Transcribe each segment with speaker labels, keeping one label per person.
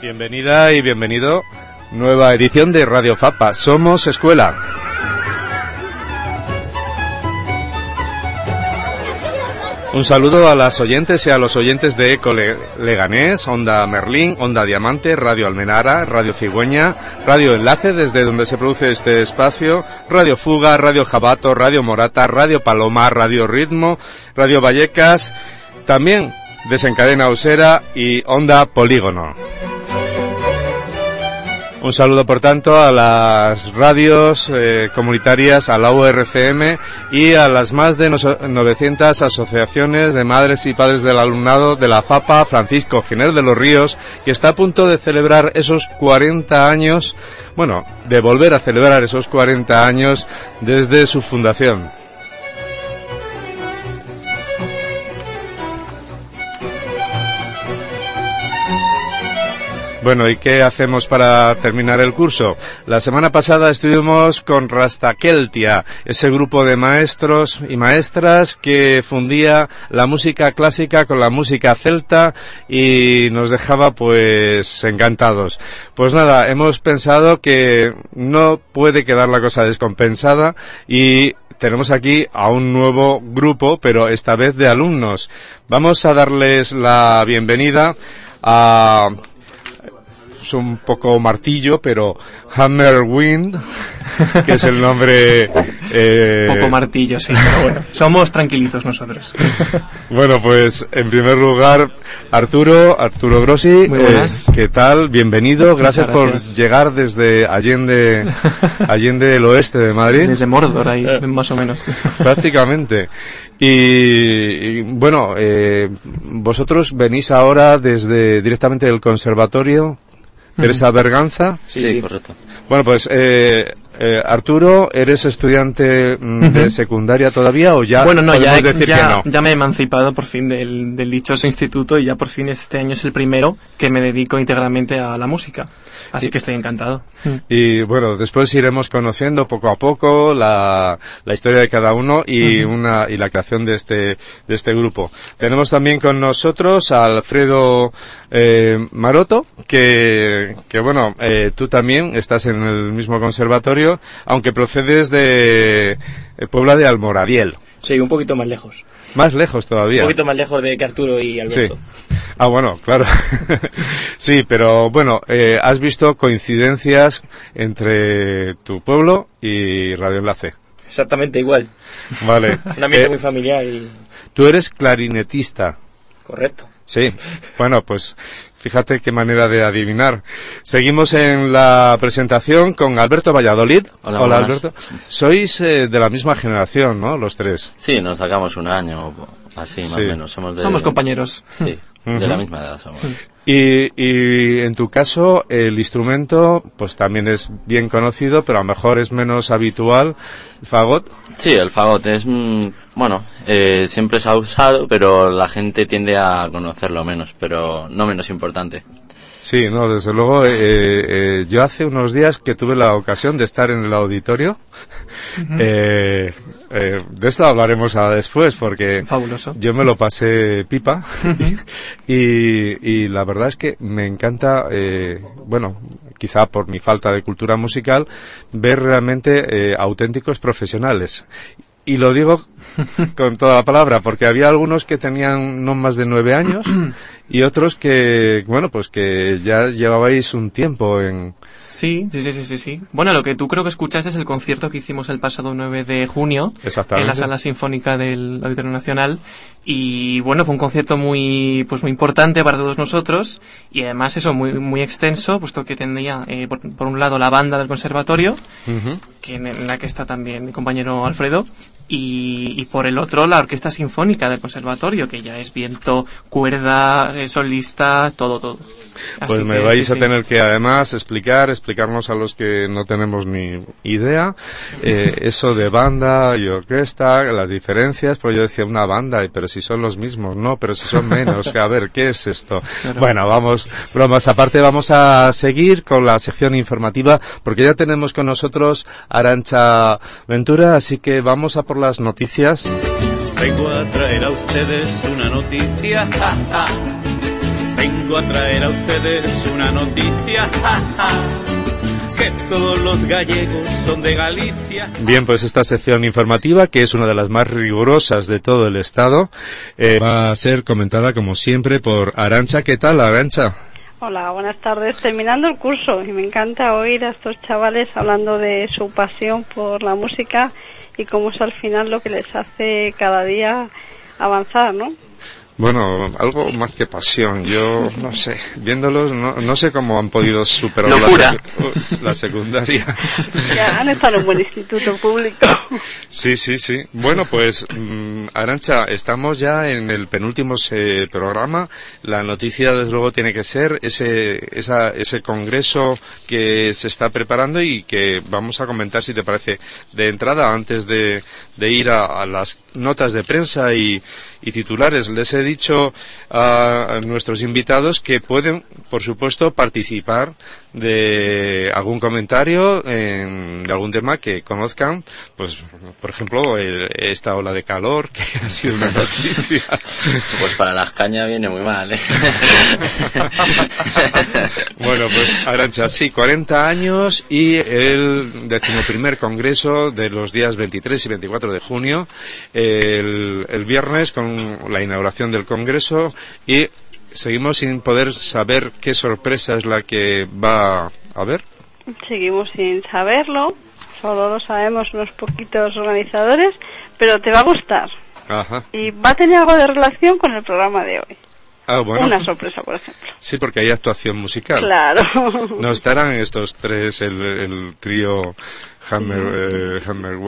Speaker 1: Bienvenida y bienvenido. Nueva edición de Radio Fapa. Somos Escuela. Un saludo a las oyentes y a los oyentes de Eco Leganés, Onda Merlín, Onda Diamante, Radio Almenara, Radio Cigüeña, Radio Enlace, desde donde se produce este espacio, Radio Fuga, Radio Jabato, Radio Morata, Radio Paloma, Radio Ritmo, Radio Vallecas, también Desencadena Usera y Onda Polígono. Un saludo, por tanto, a las radios comunitarias, a la URCM y a las más de 900 asociaciones de madres y padres del alumnado de la FAPA Francisco Giner de los Ríos, que está a punto de celebrar esos 40 años, bueno, de volver a celebrar esos 40 años desde su fundación. Bueno, ¿y qué hacemos para terminar el curso? La semana pasada estuvimos con Rastakeltia, ese grupo de maestros y maestras que fundía la música clásica con la música celta y nos dejaba pues encantados. Pues nada, hemos pensado que no puede quedar la cosa descompensada y tenemos aquí a un nuevo grupo, pero esta vez de alumnos. Vamos a darles la bienvenida a... Es un poco martillo, pero Hammerwind, que es el nombre...
Speaker 2: Poco martillo, sí, pero bueno, somos tranquilitos nosotros.
Speaker 1: Bueno, pues en primer lugar, Arturo Grossi,
Speaker 2: muy buenas.
Speaker 1: ¿Qué tal? Bienvenido, gracias por llegar desde Allende el oeste de Madrid.
Speaker 2: Desde Mordor, ahí, más o menos.
Speaker 1: Prácticamente. Y bueno, vosotros venís ahora directamente del conservatorio Teresa Berganza.
Speaker 3: Sí, correcto.
Speaker 1: Bueno, pues Arturo, ¿eres estudiante de secundaria todavía o ya?
Speaker 2: Bueno, no,
Speaker 1: podemos decir que no?
Speaker 2: Ya me he emancipado por fin del dichoso instituto y ya por fin este año es el primero que me dedico íntegramente a la música. Así que estoy encantado.
Speaker 1: Y bueno, después iremos conociendo poco a poco la historia de cada uno y la creación de este grupo. Tenemos también con nosotros a Alfredo Maroto, que bueno, tú también estás en el mismo conservatorio, aunque procedes de Puebla de Almoradiel.
Speaker 3: Sí, un poquito más lejos.
Speaker 1: Más lejos todavía.
Speaker 3: Un poquito más lejos de que Arturo y Alberto.
Speaker 1: Sí. Ah, bueno, claro. Sí, pero bueno, has visto coincidencias entre tu pueblo y Radio Enlace.
Speaker 3: Exactamente igual.
Speaker 1: Vale.
Speaker 3: Un ambiente muy familiar y...
Speaker 1: Tú eres clarinetista.
Speaker 3: Correcto.
Speaker 1: Sí, bueno, pues fíjate qué manera de adivinar. Seguimos en la presentación con Alberto Valladolid.
Speaker 3: Hola
Speaker 1: Alberto. Sois de la misma generación, ¿no? Los tres.
Speaker 4: Sí, nos sacamos un año, así más o menos.
Speaker 2: Somos compañeros.
Speaker 4: Sí, de la misma edad somos.
Speaker 1: Y en tu caso, el instrumento, pues también es bien conocido, pero a lo mejor es menos habitual. ¿El fagot?
Speaker 4: Sí, el fagot es, bueno, siempre se ha usado, pero la gente tiende a conocerlo menos, pero no menos importante.
Speaker 1: Sí, no, desde luego, yo hace unos días que tuve la ocasión de estar en el auditorio, de esto hablaremos después, porque
Speaker 2: fabuloso.
Speaker 1: Yo me lo pasé pipa, y la verdad es que me encanta, bueno, quizá por mi falta de cultura musical, ver realmente auténticos profesionales. Y lo digo con toda la palabra, porque había algunos que tenían no más de 9 años y otros que, bueno, pues que ya llevabais un tiempo en...
Speaker 2: Sí. Bueno, lo que tú creo que escuchaste es el concierto que hicimos el pasado 9 de junio en la Sala Sinfónica del Auditorio Nacional. Y bueno, fue un concierto muy importante para todos nosotros y además eso, muy extenso, puesto que tenía por un lado la banda del conservatorio, que en la que está también mi compañero Alfredo, y por el otro la orquesta sinfónica del conservatorio, que ya es viento, cuerda, solista, todo.
Speaker 1: Pues me vais a tener que además explicarnos a los que no tenemos ni idea, eso de banda y orquesta, las diferencias, porque yo decía una banda, pero si son los mismos, no, pero si son menos, a ver, ¿qué es esto? Claro. Bueno, vamos, bromas aparte, vamos a seguir con la sección informativa, porque ya tenemos con nosotros a Arantxa Ventura, así que vamos a por las noticias.
Speaker 5: Vengo a traer a ustedes una noticia, vengo a traer a ustedes una noticia, que todos los gallegos son de Galicia.
Speaker 1: Bien, pues esta sección informativa, que es una de las más rigurosas de todo el Estado, va a ser comentada como siempre por Arantxa. ¿Qué tal, Arantxa?
Speaker 6: Hola, buenas tardes. Terminando el curso, y me encanta oír a estos chavales hablando de su pasión por la música y cómo es al final lo que les hace cada día avanzar, ¿no?
Speaker 1: Bueno, algo más que pasión. Yo no sé, viéndolos, no sé cómo han podido superar la secundaria.
Speaker 6: Ya han estado en un buen instituto público.
Speaker 1: Sí. Bueno, pues Arantxa, estamos ya en el penúltimo programa. La noticia, desde luego, tiene que ser ese congreso que se está preparando y que vamos a comentar, si te parece, de entrada, antes de ir a las notas de prensa y titulares. Les he dicho a nuestros invitados que pueden, por supuesto, participar de algún comentario de algún tema que conozcan, pues por ejemplo esta ola de calor que ha sido una noticia.
Speaker 4: Pues para las cañas viene muy mal, ¿eh?
Speaker 1: Bueno, pues Arantxa, sí, 40 años y el 11º congreso de los días 23 y 24 de junio, el viernes con la inauguración del congreso, y seguimos sin poder saber qué sorpresa es la que va a haber.
Speaker 6: Seguimos sin saberlo, solo lo sabemos unos poquitos organizadores, pero te va a gustar.
Speaker 1: Ajá. Y
Speaker 6: va a tener algo de relación con el programa de hoy.
Speaker 1: Ah, bueno.
Speaker 6: Una sorpresa, por ejemplo.
Speaker 1: Sí, porque hay actuación musical.
Speaker 6: Claro.
Speaker 1: No estarán estos tres, el trío Hammerwind.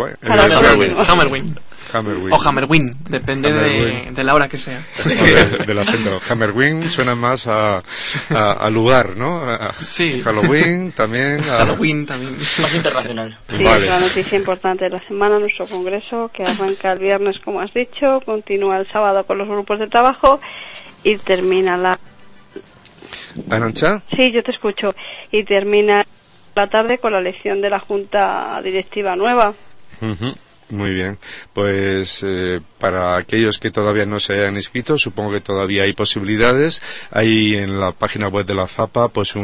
Speaker 2: O Hammerwind, depende de la hora que sea.
Speaker 1: Del acento. Hammerwind suena más a lugar, ¿no?
Speaker 2: Sí.
Speaker 1: Halloween también.
Speaker 2: Halloween también.
Speaker 3: Más internacional.
Speaker 6: Sí, vale. Es la noticia importante de la semana, nuestro congreso, que arranca el viernes, como has dicho, continúa el sábado con los grupos de trabajo y termina la...
Speaker 1: ¿Arantxa?
Speaker 6: Sí, yo te escucho. Y termina la tarde con la elección de la Junta Directiva nueva.
Speaker 1: Uh-huh. Muy bien, pues para aquellos que todavía no se hayan inscrito, supongo que todavía hay posibilidades. Hay en la página web de la FAPA pues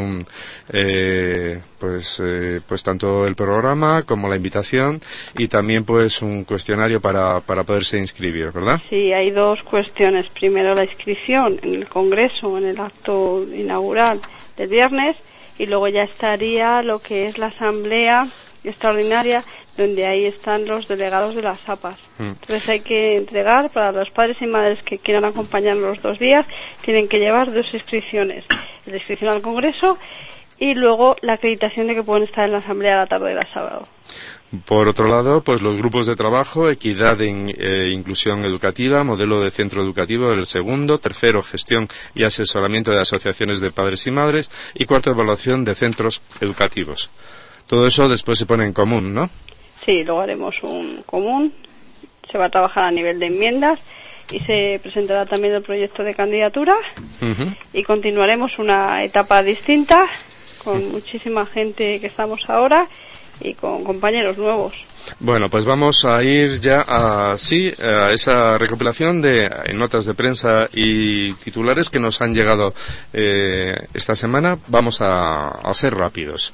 Speaker 1: pues tanto el programa como la invitación y también pues un cuestionario para poderse inscribir, ¿verdad?
Speaker 6: Sí, hay dos cuestiones. Primero la inscripción en el congreso, en el acto inaugural del viernes, y luego ya estaría lo que es la asamblea extraordinaria, donde ahí están los delegados de las APAs. Entonces hay que entregar, para los padres y madres que quieran acompañarnos los 2 días, tienen que llevar 2 inscripciones. La inscripción al Congreso y luego la acreditación de que pueden estar en la asamblea a la tarde del sábado.
Speaker 1: Por otro lado, pues los grupos de trabajo, equidad e inclusión educativa, modelo de centro educativo, el segundo, tercero, gestión y asesoramiento de asociaciones de padres y madres, y cuarto, evaluación de centros educativos. Todo eso después se pone en común, ¿no?
Speaker 6: Sí, luego haremos un común, se va a trabajar a nivel de enmiendas y se presentará también el proyecto de candidatura. Uh-huh. Y continuaremos una etapa distinta con muchísima gente que estamos ahora y con compañeros nuevos.
Speaker 1: Bueno, pues vamos a ir ya a esa recopilación de notas de prensa y titulares que nos han llegado esta semana. Vamos a ser rápidos.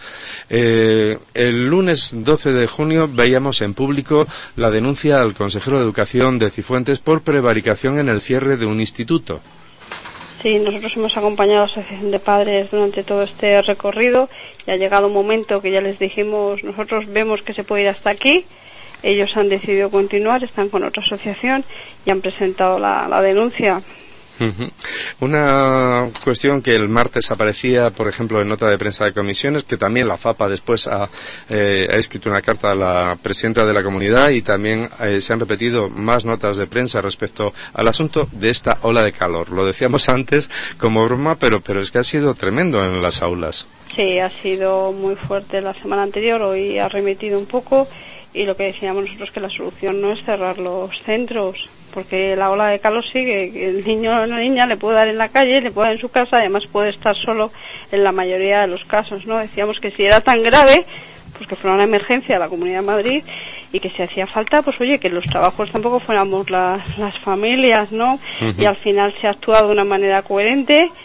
Speaker 1: El lunes 12 de junio veíamos en público la denuncia al consejero de Educación de Cifuentes por prevaricación en el cierre de un instituto.
Speaker 6: Sí, nosotros hemos acompañado a la Asociación de Padres durante todo este recorrido y ha llegado un momento que ya les dijimos, nosotros vemos que se puede ir hasta aquí. Ellos han decidido continuar, están con otra asociación y han presentado la denuncia.
Speaker 1: Uh-huh. Una cuestión que el martes aparecía, por ejemplo, en nota de prensa de comisiones, que también la FAPA después ha escrito una carta a la presidenta de la comunidad y también se han repetido más notas de prensa respecto al asunto de esta ola de calor. Lo decíamos antes como broma, pero es que ha sido tremendo en las aulas.
Speaker 6: Sí, ha sido muy fuerte la semana anterior, hoy ha remitido un poco y lo que decíamos nosotros que la solución no es cerrar los centros, porque la ola de calor sigue, el niño o la niña le puede dar en la calle, le puede dar en su casa, además puede estar solo en la mayoría de los casos, ¿no? Decíamos que si era tan grave, pues que fuera una emergencia a la Comunidad de Madrid y que si hacía falta, pues oye, que los trabajos tampoco fuéramos las familias, ¿no? Uh-huh. Y al final se ha actuado de una manera coherente, se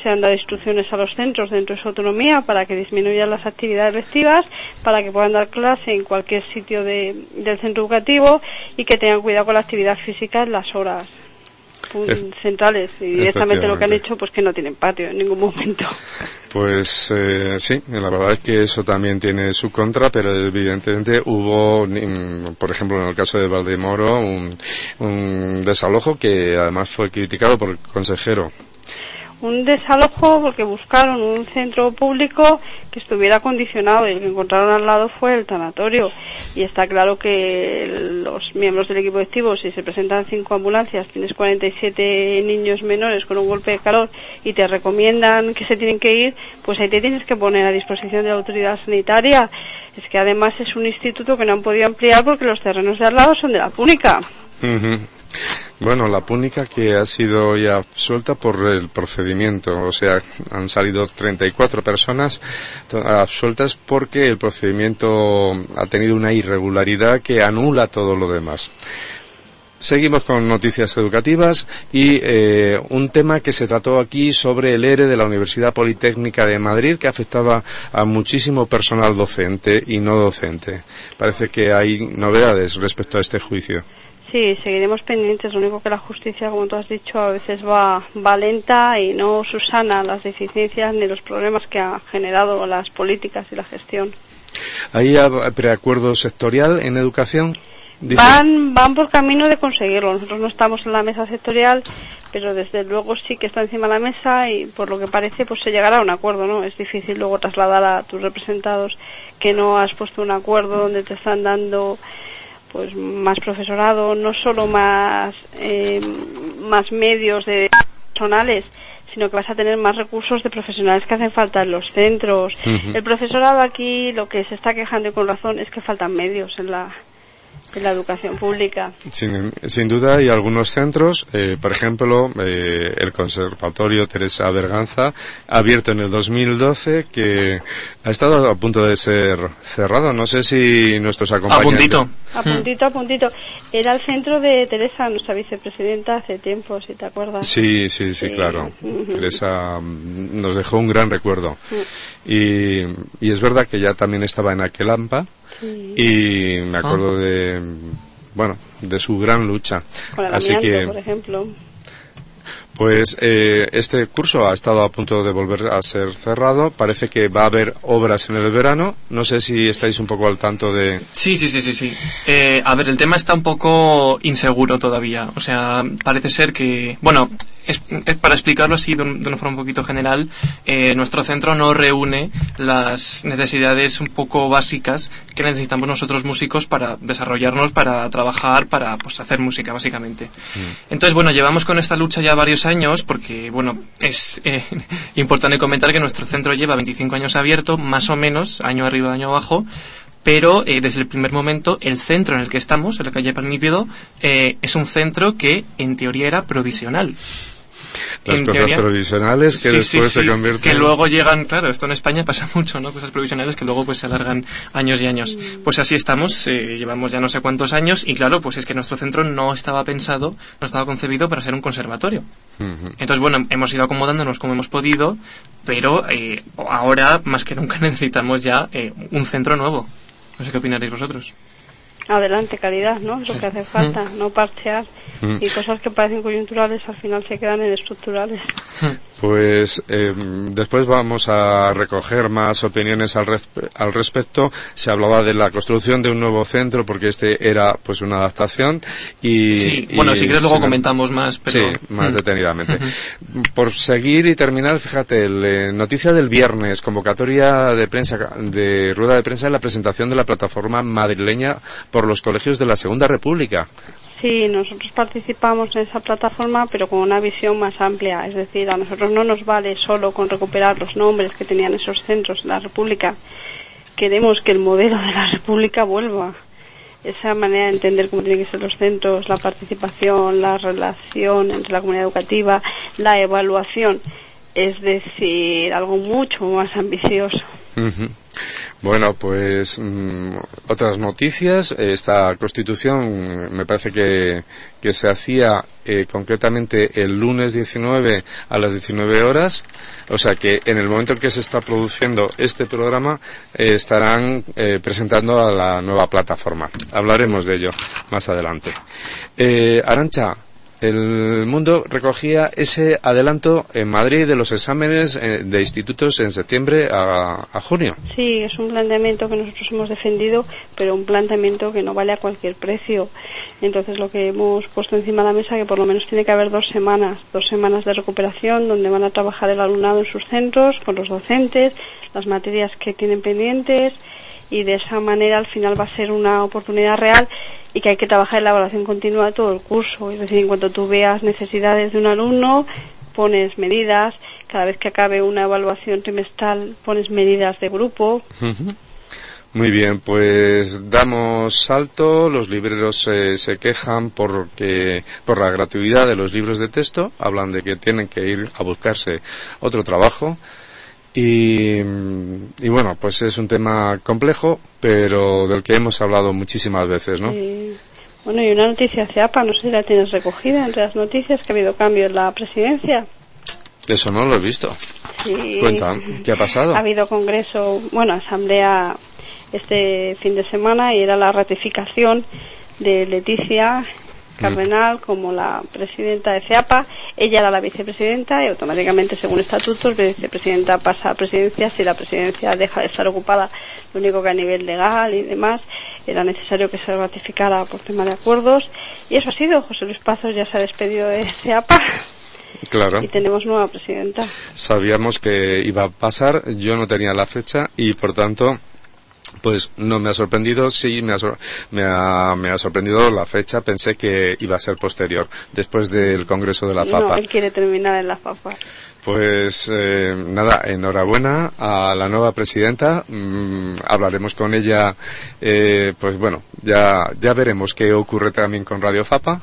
Speaker 6: se han dado instrucciones a los centros dentro de su autonomía para que disminuyan las actividades lectivas, para que puedan dar clase en cualquier sitio del centro educativo y que tengan cuidado con la actividad física en las horas centrales. Y directamente lo que han hecho, pues que no tienen patio en ningún momento.
Speaker 1: Pues sí, la verdad es que eso también tiene su contra, pero evidentemente hubo, por ejemplo, en el caso de Valdemoro, un desalojo que además fue criticado por el consejero.
Speaker 6: Un desalojo porque buscaron un centro público que estuviera acondicionado y el que encontraron al lado fue el tanatorio. Y está claro que los miembros del equipo directivo, si se presentan 5 ambulancias, tienes 47 niños menores con un golpe de calor y te recomiendan que se tienen que ir, pues ahí te tienes que poner a disposición de la autoridad sanitaria. Es que además es un instituto que no han podido ampliar porque los terrenos de al lado son de la Púnica.
Speaker 1: Uh-huh. Bueno, la Púnica que ha sido ya absuelta por el procedimiento, o sea, han salido 34 personas absueltas porque el procedimiento ha tenido una irregularidad que anula todo lo demás. Seguimos con noticias educativas y un tema que se trató aquí sobre el ERE de la Universidad Politécnica de Madrid que afectaba a muchísimo personal docente y no docente. Parece que hay novedades respecto a este juicio.
Speaker 6: Sí, seguiremos pendientes. Lo único que la justicia, como tú has dicho, a veces va lenta y no subsana las deficiencias ni los problemas que han generado las políticas y la gestión.
Speaker 1: ¿Hay preacuerdo sectorial en educación?
Speaker 6: Van por camino de conseguirlo. Nosotros no estamos en la mesa sectorial, pero desde luego sí que está encima de la mesa y por lo que parece pues se llegará a un acuerdo, ¿no? Es difícil luego trasladar a tus representados que no has puesto un acuerdo donde te están dando pues más profesorado, no solo más medios de personales, sino que vas a tener más recursos de profesionales que hacen falta en los centros. Uh-huh. El profesorado aquí lo que se está quejando y con razón es que faltan medios en la educación pública.
Speaker 1: Sin duda hay algunos centros, por ejemplo, el Conservatorio Teresa Berganza, abierto en el 2012, que ha estado a punto de ser cerrado. No sé si nuestros acompañantes...
Speaker 6: A puntito. Era el centro de Teresa, nuestra vicepresidenta, hace tiempo, si te acuerdas.
Speaker 1: Sí, claro. Uh-huh. Teresa nos dejó un gran recuerdo. Uh-huh. Y es verdad que ya también estaba en Aquelampa. Sí. Y me acuerdo de su gran lucha.
Speaker 6: Con el amianto, por ejemplo.
Speaker 1: Pues este curso ha estado a punto de volver a ser cerrado. Parece que va a haber obras en el verano. No sé si estáis un poco al tanto de...
Speaker 2: Sí. A ver, el tema está un poco inseguro todavía. O sea, parece ser que... Bueno, es para explicarlo así de una forma un poquito general, nuestro centro no reúne las necesidades un poco básicas que necesitamos nosotros músicos para desarrollarnos, para trabajar, para pues hacer música básicamente. Entonces, bueno, llevamos con esta lucha ya varios años porque, bueno, es importante comentar que nuestro centro lleva 25 años abierto, más o menos, año arriba, año abajo, pero desde el primer momento el centro en el que estamos, en la calle Palmípedo, es un centro que en teoría era provisional.
Speaker 1: Las cosas provisionales que después se convierten...
Speaker 2: Que luego llegan, claro, esto en España pasa mucho, ¿no? Cosas provisionales que luego pues se alargan años y años. Pues así estamos, llevamos ya no sé cuántos años y claro, pues es que nuestro centro no estaba concebido para ser un conservatorio. Uh-huh. Entonces, bueno, hemos ido acomodándonos como hemos podido, pero ahora más que nunca necesitamos ya un centro nuevo. No sé qué opinaréis vosotros.
Speaker 6: Adelante, calidad, ¿no? Es lo que hace falta, no parchear. Y cosas que parecen coyunturales al final se quedan en estructurales.
Speaker 1: Pues después vamos a recoger más opiniones al respecto. Se hablaba de la construcción de un nuevo centro porque este era pues una adaptación y... Sí,
Speaker 2: bueno, si quieres luego comentamos más, pero...
Speaker 1: Sí, más detenidamente. Por seguir y terminar, fíjate, noticia del viernes, convocatoria de prensa, de rueda de prensa en la presentación de la plataforma madrileña por los colegios de la Segunda República.
Speaker 6: Sí, nosotros participamos en esa plataforma, pero con una visión más amplia. Es decir, a nosotros no nos vale solo con recuperar los nombres que tenían esos centros en la República. Queremos que el modelo de la República vuelva. Esa manera de entender cómo tienen que ser los centros, la participación, la relación entre la comunidad educativa, la evaluación. Es decir, algo mucho más ambicioso.
Speaker 1: Uh-huh. Bueno, pues otras noticias. Esta Constitución me parece que se hacía concretamente el lunes 19 a las 19 horas. O sea que en el momento en que se está produciendo este programa estarán presentando a la nueva plataforma. Hablaremos de ello más adelante. Arantxa, El Mundo recogía ese adelanto en Madrid de los exámenes de institutos en septiembre a junio.
Speaker 6: Sí, es un planteamiento que nosotros hemos defendido, pero un planteamiento que no vale a cualquier precio. Entonces lo que hemos puesto encima de la mesa es que por lo menos tiene que haber 2 semanas de recuperación donde van a trabajar el alumnado en sus centros, con los docentes, las materias que tienen pendientes, y de esa manera al final va a ser una oportunidad real y que hay que trabajar en la evaluación continua de todo el curso. Es decir, en cuanto tú veas necesidades de un alumno, pones medidas. Cada vez que acabe una evaluación trimestral, pones medidas de grupo.
Speaker 1: Muy bien, pues damos salto. Los libreros se quejan por la gratuidad de los libros de texto. Hablan de que tienen que ir a buscarse otro trabajo. Y bueno, pues es un tema complejo, pero del que hemos hablado muchísimas veces, ¿no?
Speaker 6: Bueno, y una noticia CEAPA, no sé si la tienes recogida entre las noticias, que ha habido cambio en la presidencia.
Speaker 1: Eso no lo he visto.
Speaker 6: Sí.
Speaker 1: Cuenta, ¿qué ha pasado?
Speaker 6: Ha habido congreso, asamblea este fin de semana, y era la ratificación de Leticia Cardenal como la presidenta de CEAPA. Ella era la vicepresidenta y automáticamente, según estatutos, la vicepresidenta pasa a presidencia si la presidencia deja de estar ocupada. Lo único que a nivel legal y demás era necesario que se ratificara por tema de acuerdos, y eso ha sido. José Luis Pazos ya se ha despedido de CEAPA.
Speaker 1: Claro.
Speaker 6: Y tenemos nueva presidenta.
Speaker 1: Sabíamos que iba a pasar, yo no tenía la fecha y por tanto pues no me ha sorprendido. Sí, me ha sorprendido la fecha. Pensé que iba a ser posterior, después del Congreso de la FAPA.
Speaker 6: No, él quiere terminar en la FAPA.
Speaker 1: Pues nada, enhorabuena a la nueva presidenta. Hablaremos con ella, pues bueno, ya veremos qué ocurre también con Radio FAPA.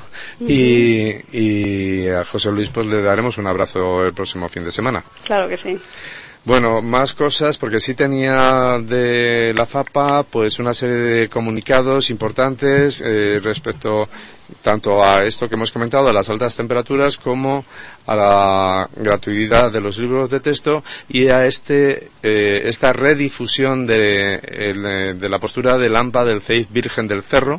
Speaker 1: Y a José Luis pues le daremos un abrazo el próximo fin de semana.
Speaker 6: Claro que sí.
Speaker 1: Bueno, más cosas, porque sí tenía de la FAPA pues una serie de comunicados importantes respecto tanto a esto que hemos comentado, a las altas temperaturas, como a la gratuidad de los libros de texto y a esta redifusión de la postura del AMPA del CEIF Virgen del Cerro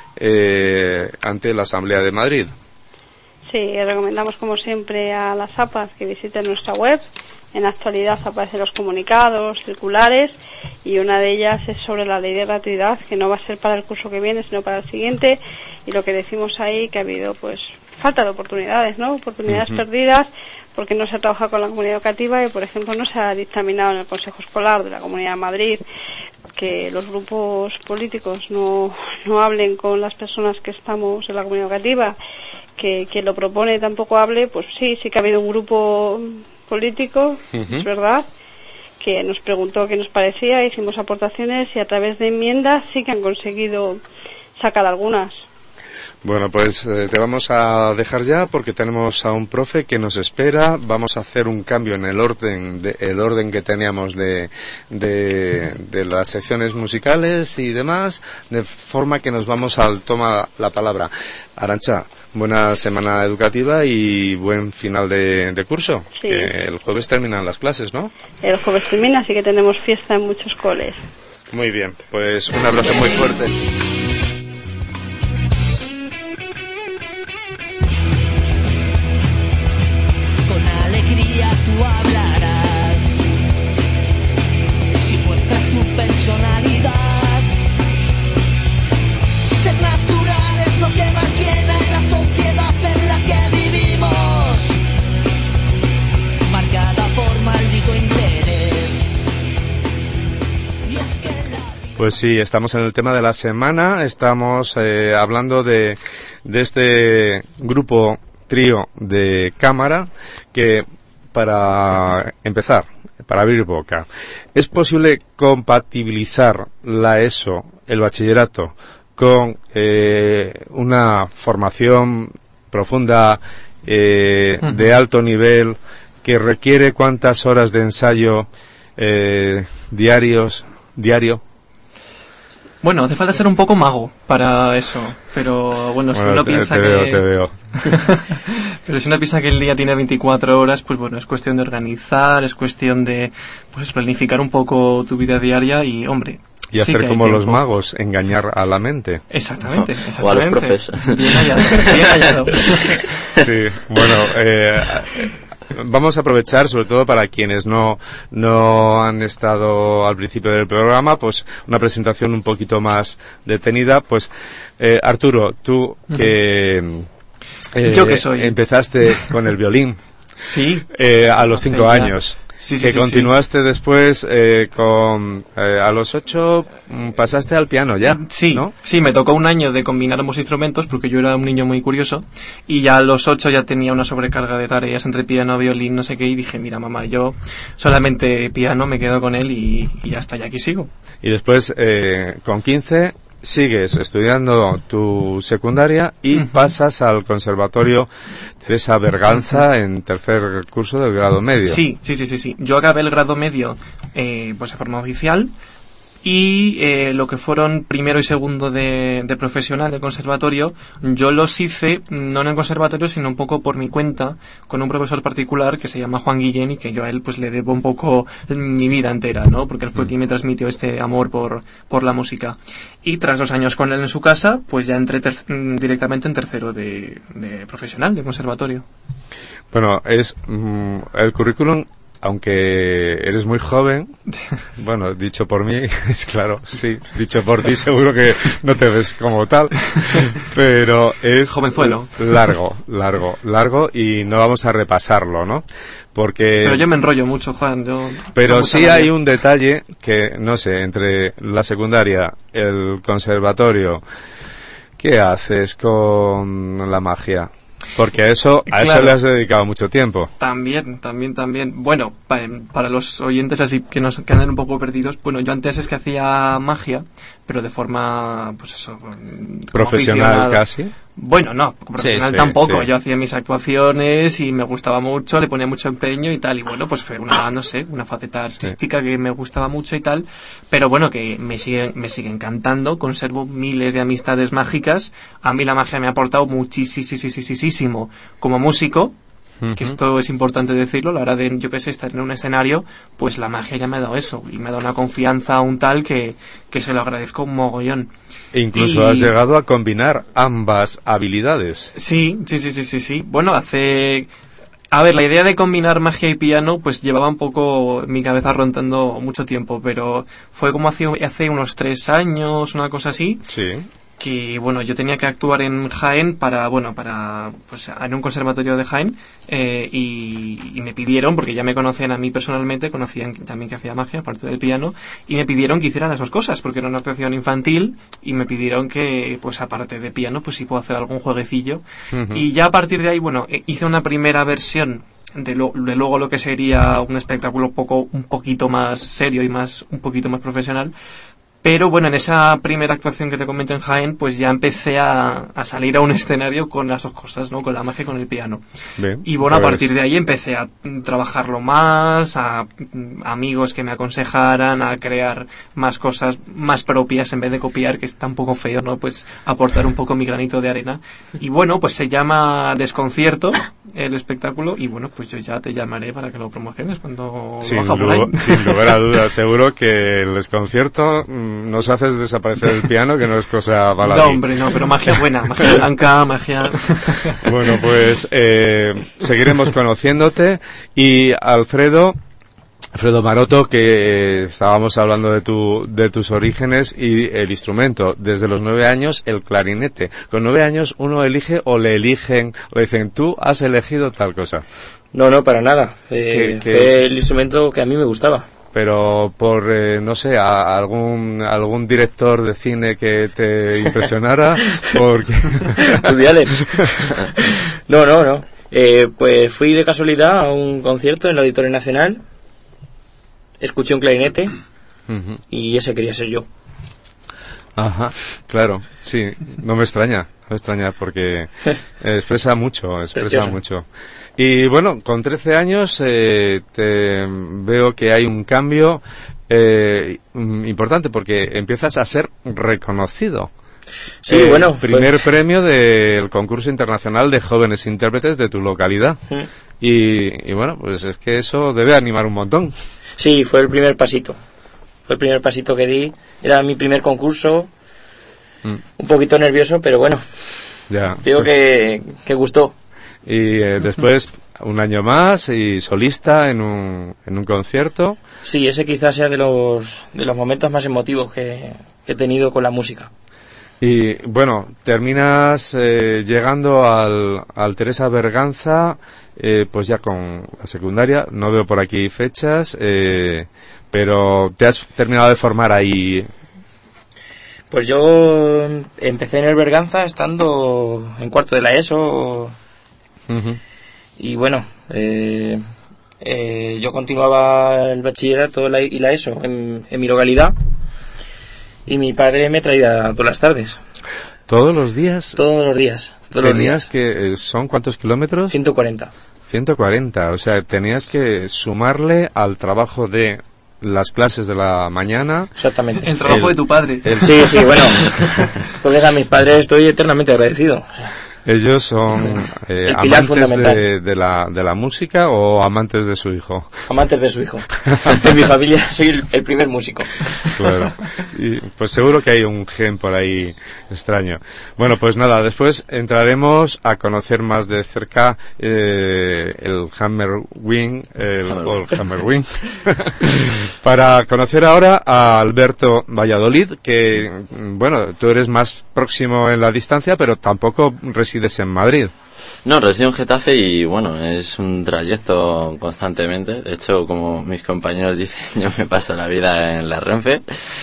Speaker 1: ante la Asamblea de Madrid.
Speaker 6: Sí, recomendamos como siempre a las APAs que visiten nuestra web. En la actualidad aparecen los comunicados, circulares, y una de ellas es sobre la ley de gratuidad, que no va a ser para el curso que viene, sino para el siguiente. Y lo que decimos ahí, que ha habido pues falta de oportunidades, ¿no? Oportunidades perdidas, porque no se ha trabajado con la comunidad educativa y, por ejemplo, no se ha dictaminado en el Consejo Escolar de la Comunidad de Madrid que los grupos políticos no hablen con las personas que estamos en la comunidad educativa, que quien lo propone tampoco hable. Pues sí que ha habido un grupo político, es verdad, que nos preguntó qué nos parecía, hicimos aportaciones y a través de enmiendas sí que han conseguido sacar algunas.
Speaker 1: Bueno, pues te vamos a dejar ya porque tenemos a un profe que nos espera. Vamos a hacer un cambio en el orden que teníamos de las secciones musicales y demás, de forma que nos vamos al toma la palabra. Arantxa, buena semana educativa y buen final de curso.
Speaker 6: Sí.
Speaker 1: El jueves terminan las clases, ¿no?
Speaker 6: El jueves termina, así que tenemos fiesta en muchos coles.
Speaker 1: Muy bien, pues un abrazo muy fuerte.
Speaker 7: Tú hablarás si muestras tu personalidad. Ser natural es lo que más llena en la sociedad en la que vivimos, marcada por maldito interés. Y es que
Speaker 1: pues sí, estamos en el tema de la semana. Estamos hablando de este grupo trío de cámara que, para empezar, para abrir boca, ¿es posible compatibilizar la ESO, el bachillerato, con una formación profunda de alto nivel que requiere cuántas horas de ensayo diarios diario?
Speaker 2: Bueno, hace falta ser un poco mago para eso, pero bueno, si uno piensa que...
Speaker 1: Te veo.
Speaker 2: Pero si uno piensa que el día tiene 24 horas, pues bueno, es cuestión de organizar, es cuestión de pues planificar un poco tu vida diaria y, hombre...
Speaker 1: Y hacer como los magos, engañar a la mente.
Speaker 2: Exactamente.
Speaker 4: O a los profes.
Speaker 2: Bien hallado.
Speaker 1: Sí, bueno... vamos a aprovechar, sobre todo para quienes no han estado al principio del programa, pues una presentación un poquito más detenida. Pues Arturo, tú que
Speaker 2: ¿yo qué soy?
Speaker 1: Empezaste con el violín,
Speaker 2: sí,
Speaker 1: a los 5 años.
Speaker 2: Sí,
Speaker 1: que continuaste después a los 8 pasaste al piano ya,
Speaker 2: sí,
Speaker 1: ¿no?
Speaker 2: Sí, me tocó un año de combinar ambos instrumentos porque yo era un niño muy curioso y ya a los 8 ya tenía una sobrecarga de tareas entre piano, violín, no sé qué, y dije, mira mamá, yo solamente piano, me quedo con él y ya está, y aquí sigo.
Speaker 1: Y después con 15 sigues estudiando tu secundaria y pasas al Conservatorio Teresa Berganza en tercer curso del grado medio.
Speaker 2: Sí. Yo acabé el grado medio pues de forma oficial y lo que fueron primero y segundo de profesional del conservatorio, yo los hice no en el conservatorio sino un poco por mi cuenta con un profesor particular que se llama Juan Guillén y que yo a él pues le debo un poco mi vida entera, ¿no? Porque él fue quien me transmitió este amor por la música. Y tras 2 años con él en su casa, pues ya entré directamente en tercero de profesional de conservatorio.
Speaker 1: Bueno, es el currículum, aunque eres muy joven, bueno, dicho por mí, es claro, sí, dicho por ti seguro que no te ves como tal, pero es
Speaker 2: jovenzuelo,
Speaker 1: largo y no vamos a repasarlo, ¿no? Porque...
Speaker 2: Pero yo me enrollo mucho, Juan.
Speaker 1: Pero sí hay un detalle que, no sé, entre la secundaria, el conservatorio, ¿qué haces con la magia? Porque a eso le has dedicado mucho tiempo.
Speaker 2: También. Bueno, para los oyentes así que andan un poco perdidos, bueno, yo antes es que hacía magia, pero de forma, pues eso...
Speaker 1: ¿Profesional casi?
Speaker 2: Bueno, no, profesional tampoco. Sí. Yo hacía mis actuaciones y me gustaba mucho, le ponía mucho empeño y tal. Y bueno, pues fue una faceta artística que me gustaba mucho y tal. Pero bueno, que me sigue encantando. Conservo miles de amistades mágicas. A mí la magia me ha aportado muchísimo como músico. Que esto es importante decirlo, a la hora de, yo qué sé, estar en un escenario, pues la magia ya me ha dado eso, y me ha dado una confianza un tal que se lo agradezco un mogollón.
Speaker 1: E incluso has llegado a combinar ambas habilidades.
Speaker 2: Sí. Bueno, a ver, la idea de combinar magia y piano, pues llevaba un poco en mi cabeza rondando mucho tiempo, pero fue como hace unos 3 años, una cosa así.
Speaker 1: Sí.
Speaker 2: Que bueno, yo tenía que actuar en Jaén para pues en un conservatorio de Jaén y me pidieron, porque ya me conocían a mí personalmente, conocían también que hacía magia aparte del piano, y me pidieron que hiciera las 2 cosas porque era una actuación infantil y me pidieron que pues aparte de piano pues sí puedo hacer algún jueguecillo y ya a partir de ahí bueno, hice una primera versión de luego lo que sería un espectáculo un poquito más serio y un poquito más profesional. Pero bueno, en esa primera actuación que te comento en Jaén, pues ya empecé a salir a un escenario con las 2 cosas, ¿no? Con la magia y con el piano.
Speaker 1: Bien,
Speaker 2: y bueno, pues a partir de ahí empecé a trabajarlo más, a amigos que me aconsejaran, a crear más cosas más propias en vez de copiar, que está un poco feo, ¿no? Pues aportar un poco mi granito de arena. Y bueno, pues se llama Desconcierto el espectáculo y bueno, pues yo ya te llamaré para que lo promociones cuando lo haga por ahí.
Speaker 1: Sin lugar a dudas, seguro que el Desconcierto nos haces desaparecer el piano, que no es cosa baladí.
Speaker 2: No, hombre, no, pero magia buena, magia blanca, magia...
Speaker 1: Bueno, pues seguiremos conociéndote. Y Alfredo Maroto, que estábamos hablando de tus orígenes y el instrumento. Desde los 9 años, el clarinete. Con 9 años uno elige o le eligen, o le dicen, tú has elegido tal cosa.
Speaker 3: No, para nada. Fue el instrumento que a mí me gustaba.
Speaker 1: Pero por, no sé, algún director de cine que te impresionara, porque...
Speaker 3: Woody Allen. No. Pues fui de casualidad a un concierto en el Auditorio Nacional, escuché un clarinete y ese quería ser yo.
Speaker 1: Ajá, claro, sí, no me extraña porque expresa mucho. Y bueno, con 13 años te veo que hay un cambio importante porque empiezas a ser reconocido.
Speaker 3: Sí, bueno.
Speaker 1: Primer premio del concurso internacional de jóvenes intérpretes de tu localidad. Y bueno, pues es que eso debe animar un montón.
Speaker 3: Sí, fue el primer pasito. Fue el primer pasito que di. Era mi primer concurso. Un poquito nervioso, pero bueno.
Speaker 1: Ya.
Speaker 3: Digo que gustó.
Speaker 1: Y después un año más y solista en un concierto.
Speaker 3: Sí, ese quizás sea de los momentos más emotivos que he tenido con la música.
Speaker 1: Y bueno, terminas llegando al Teresa Berganza, pues ya con la secundaria. No veo por aquí fechas, pero te has terminado de formar ahí.
Speaker 3: Pues yo empecé en el Berganza estando en cuarto de la ESO. Y bueno, yo continuaba el bachillerato y la ESO en mi localidad. Y mi padre me traía todas las tardes.
Speaker 1: ¿Todos los días?
Speaker 3: Todos los días.
Speaker 1: ¿Tenías que... ¿Son cuántos kilómetros?
Speaker 3: 140.
Speaker 1: 140, o sea, tenías que sumarle al trabajo de las clases de la mañana.
Speaker 3: Exactamente.
Speaker 2: El trabajo de tu padre.
Speaker 3: Sí, bueno. Entonces a mis padres estoy eternamente agradecido. O sea,
Speaker 1: ¿ellos son amantes de la música o amantes de su hijo?
Speaker 3: Amantes de su hijo. En mi familia soy el primer músico.
Speaker 1: Claro. Y pues seguro que hay un gen por ahí extraño. Bueno, pues nada, después entraremos a conocer más de cerca el Hammerwing, Hammerwing. Para conocer ahora a Alberto Valladolid, que, bueno, tú eres más próximo en la distancia, pero tampoco resides en Madrid.
Speaker 4: No, resido en Getafe y bueno, es un trayecto constantemente. De hecho, como mis compañeros dicen, yo me paso la vida en la Renfe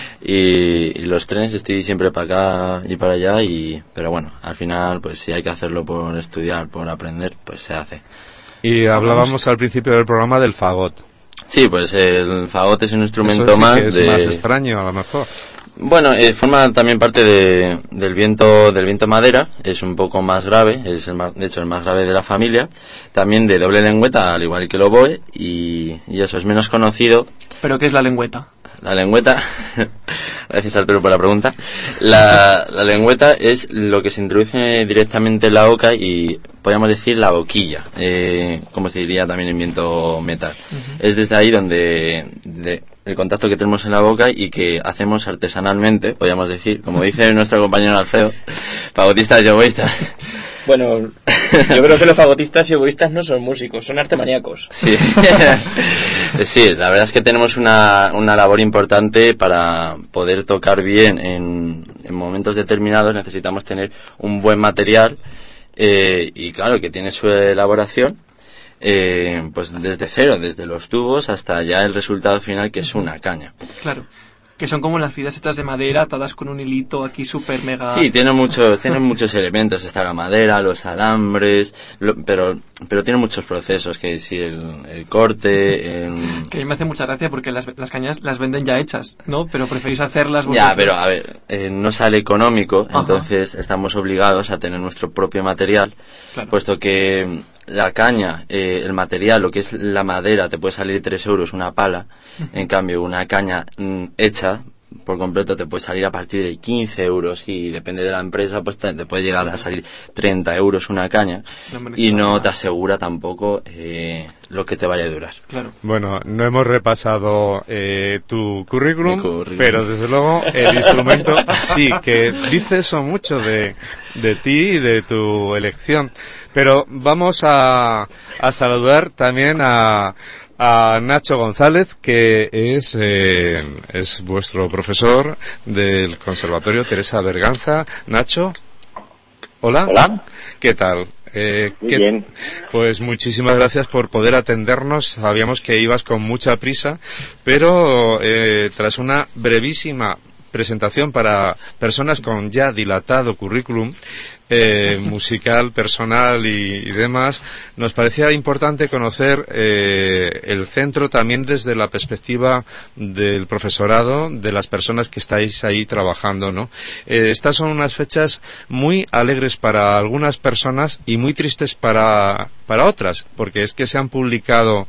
Speaker 4: y los trenes estoy siempre para acá y para allá. Pero bueno, al final, pues si hay que hacerlo por estudiar, por aprender, pues se hace.
Speaker 1: Y hablábamos al principio del programa del fagot.
Speaker 4: Sí, pues el fagot es un instrumento
Speaker 1: eso sí
Speaker 4: más
Speaker 1: que es más extraño, a lo mejor.
Speaker 4: Bueno, forma también parte del viento madera, es un poco más grave, de hecho el más grave de la familia, también de doble lengüeta, al igual que el oboe, y eso es menos conocido.
Speaker 2: ¿Pero qué es la lengüeta?
Speaker 4: La lengüeta, gracias Arturo por la pregunta, la lengüeta es lo que se introduce directamente en la boca y podríamos decir la boquilla, como se diría también en viento metal. Es desde ahí donde el contacto que tenemos en la boca y que hacemos artesanalmente, podríamos decir, como dice nuestro compañero Alfredo, fagotistas y oboístas.
Speaker 3: Bueno, yo creo que los fagotistas y oboístas no son músicos, son artemaníacos.
Speaker 4: Sí. Sí, la verdad es que tenemos una labor importante para poder tocar bien en momentos determinados. Necesitamos tener un buen material y claro, que tiene su elaboración. Pues desde cero, desde los tubos hasta ya el resultado final, que es una caña.
Speaker 2: Claro, que son como las vidas estas de madera atadas con un hilito aquí súper mega...
Speaker 4: Sí, tienen muchos elementos, está la madera, los alambres, pero tiene muchos procesos, que si el corte...
Speaker 2: Que a mí me hace mucha gracia porque las cañas las venden ya hechas, ¿no? Pero preferís hacerlas vosotros.
Speaker 4: Ya, pero a ver, no sale económico. Ajá. Entonces estamos obligados a tener nuestro propio material, claro. Puesto que la caña, el material, lo que es la madera, te puede salir 3 euros una pala. En cambio, una caña hecha por completo te puede salir a partir de 15 euros y depende de la empresa, pues te puede llegar a salir 30 euros una caña y no te asegura tampoco lo que te vaya a durar.
Speaker 2: Claro.
Speaker 1: Bueno, no hemos repasado tu currículum, pero desde luego el instrumento sí, que dice eso mucho de ti y de tu elección. Pero vamos a saludar también a Nacho González, que es vuestro profesor del Conservatorio Teresa Berganza. Nacho, hola.
Speaker 8: Hola.
Speaker 1: ¿Qué tal?
Speaker 8: Muy bien.
Speaker 1: Pues muchísimas gracias por poder atendernos. Sabíamos que ibas con mucha prisa, pero tras una brevísima presentación para personas con ya dilatado currículum, musical, personal y demás, nos parecía importante conocer el centro también desde la perspectiva del profesorado, de las personas que estáis ahí trabajando, ¿no? Estas son unas fechas muy alegres para algunas personas y muy tristes para otras, porque es que se han publicado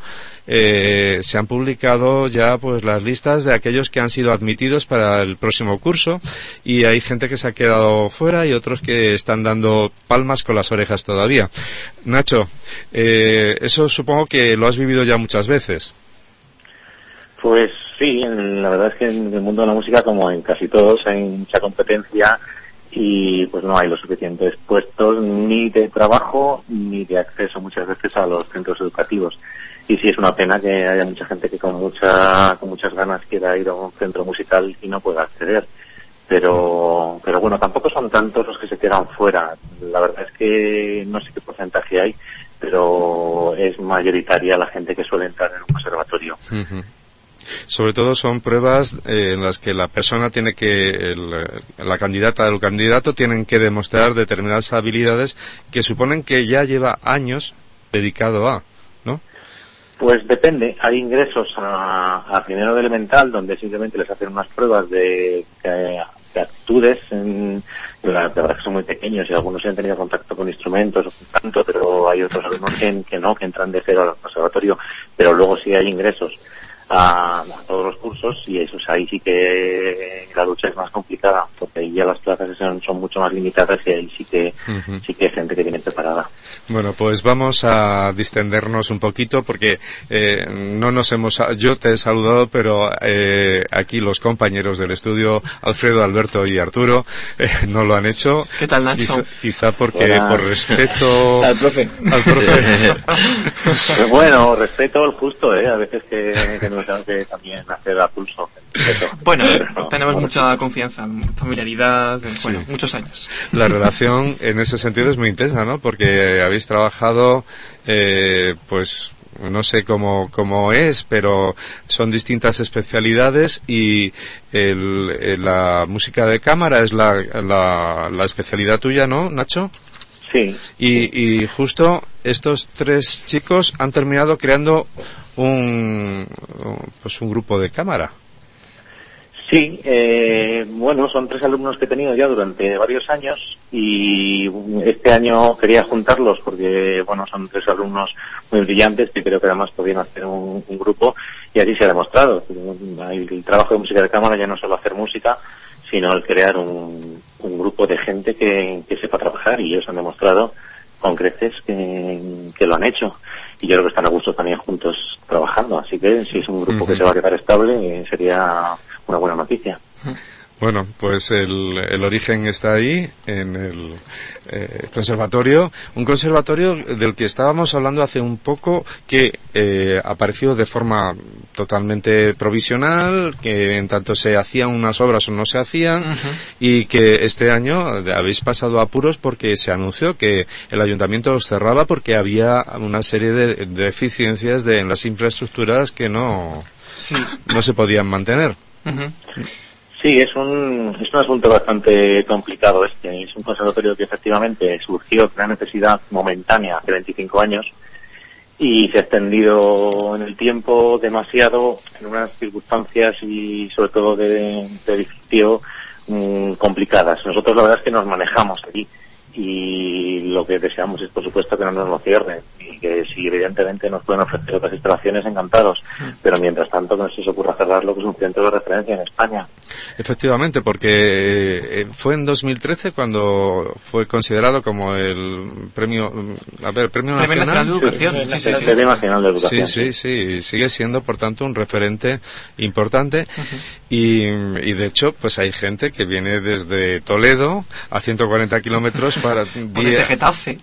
Speaker 1: ya pues las listas de aquellos que han sido admitidos para el próximo curso, y hay gente que se ha quedado fuera y otros que están dando palmas con las orejas todavía. Nacho, eso supongo que lo has vivido ya muchas veces.
Speaker 8: Pues sí, la verdad es que en el mundo de la música, como en casi todos, hay mucha competencia y pues no hay los suficientes puestos ni de trabajo ni de acceso muchas veces a los centros educativos. Y sí, es una pena que haya mucha gente que con muchas ganas quiera ir a un centro musical y no pueda acceder. Pero bueno, tampoco son tantos los que se quedan fuera. La verdad es que no sé qué porcentaje hay, pero es mayoritaria la gente que suele entrar en un conservatorio.
Speaker 1: Uh-huh. Sobre todo son pruebas en las que la persona tiene que, la candidata o el candidato tienen que demostrar determinadas habilidades que suponen que ya lleva años dedicado a, ¿no?
Speaker 8: Pues depende. Hay ingresos a primero de elemental donde simplemente les hacen unas pruebas de actitudes. La verdad es que son muy pequeños y algunos han tenido contacto con instrumentos o con canto, pero hay otros alumnos que entran de cero al conservatorio, pero luego sí hay ingresos a todos los cursos, y eso ahí sí que la lucha es más complicada, porque ahí ya las plazas son mucho más limitadas y ahí sí que hay gente que viene preparada.
Speaker 1: Bueno, pues vamos a distendernos un poquito porque yo te he saludado, pero aquí los compañeros del estudio, Alfredo, Alberto y Arturo, no lo han hecho.
Speaker 2: ¿Qué tal, Nacho?
Speaker 1: Quizá porque por respeto
Speaker 3: al profe.
Speaker 8: Pues bueno, respeto el justo, a veces que nos tengo que también hacer a pulso.
Speaker 2: Bueno, tenemos mucha confianza, familiaridad, muchos años.
Speaker 1: La relación en ese sentido es muy intensa, ¿no? Porque habéis trabajado, pues no sé cómo es, pero son distintas especialidades y la música de cámara es la especialidad tuya, ¿no, Nacho?
Speaker 8: Sí.
Speaker 1: Y justo estos tres chicos han terminado creando un grupo de cámara.
Speaker 8: Sí, bueno, son tres alumnos que he tenido ya durante varios años y este año quería juntarlos porque, bueno, son tres alumnos muy brillantes que creo que además podían hacer un grupo, y así se ha demostrado. El trabajo de música de cámara ya no es solo hacer música, sino el crear un grupo de gente que sepa trabajar, y ellos han demostrado con creces que lo han hecho. Y yo creo que están a gusto también juntos trabajando, así que si es un grupo que se va a quedar estable, sería una buena noticia.
Speaker 1: Bueno, pues el origen está ahí, en el conservatorio, un conservatorio del que estábamos hablando hace un poco, que apareció de forma totalmente provisional, que en tanto se hacían unas obras o no se hacían, y que este año habéis pasado apuros porque se anunció que el ayuntamiento os cerraba porque había una serie de deficiencias en las infraestructuras que no se podían mantener.
Speaker 8: Sí, es un asunto bastante complicado este. Es un conservatorio que efectivamente surgió de una necesidad momentánea hace 25 años y se ha extendido en el tiempo demasiado en unas circunstancias y sobre todo de edificio complicadas. Nosotros la verdad es que nos manejamos aquí y lo que deseamos es, por supuesto, que no nos lo cierren, y que si evidentemente nos pueden ofrecer otras instalaciones, encantados, pero mientras tanto que no se os ocurra cerrarlo, que es un centro de referencia en España.
Speaker 1: Efectivamente, porque fue en 2013 cuando fue considerado como el premio nacional
Speaker 2: de educación.
Speaker 8: Premio Nacional de Educación.
Speaker 1: Sí, sigue siendo por tanto un referente importante. Y de hecho pues hay gente que viene desde Toledo a 140 kilómetros para
Speaker 2: o desde Getafe,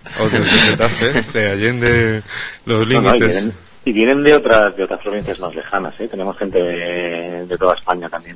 Speaker 1: de Allende los límites.
Speaker 8: Y vienen de otras provincias más lejanas, tenemos gente de toda España también.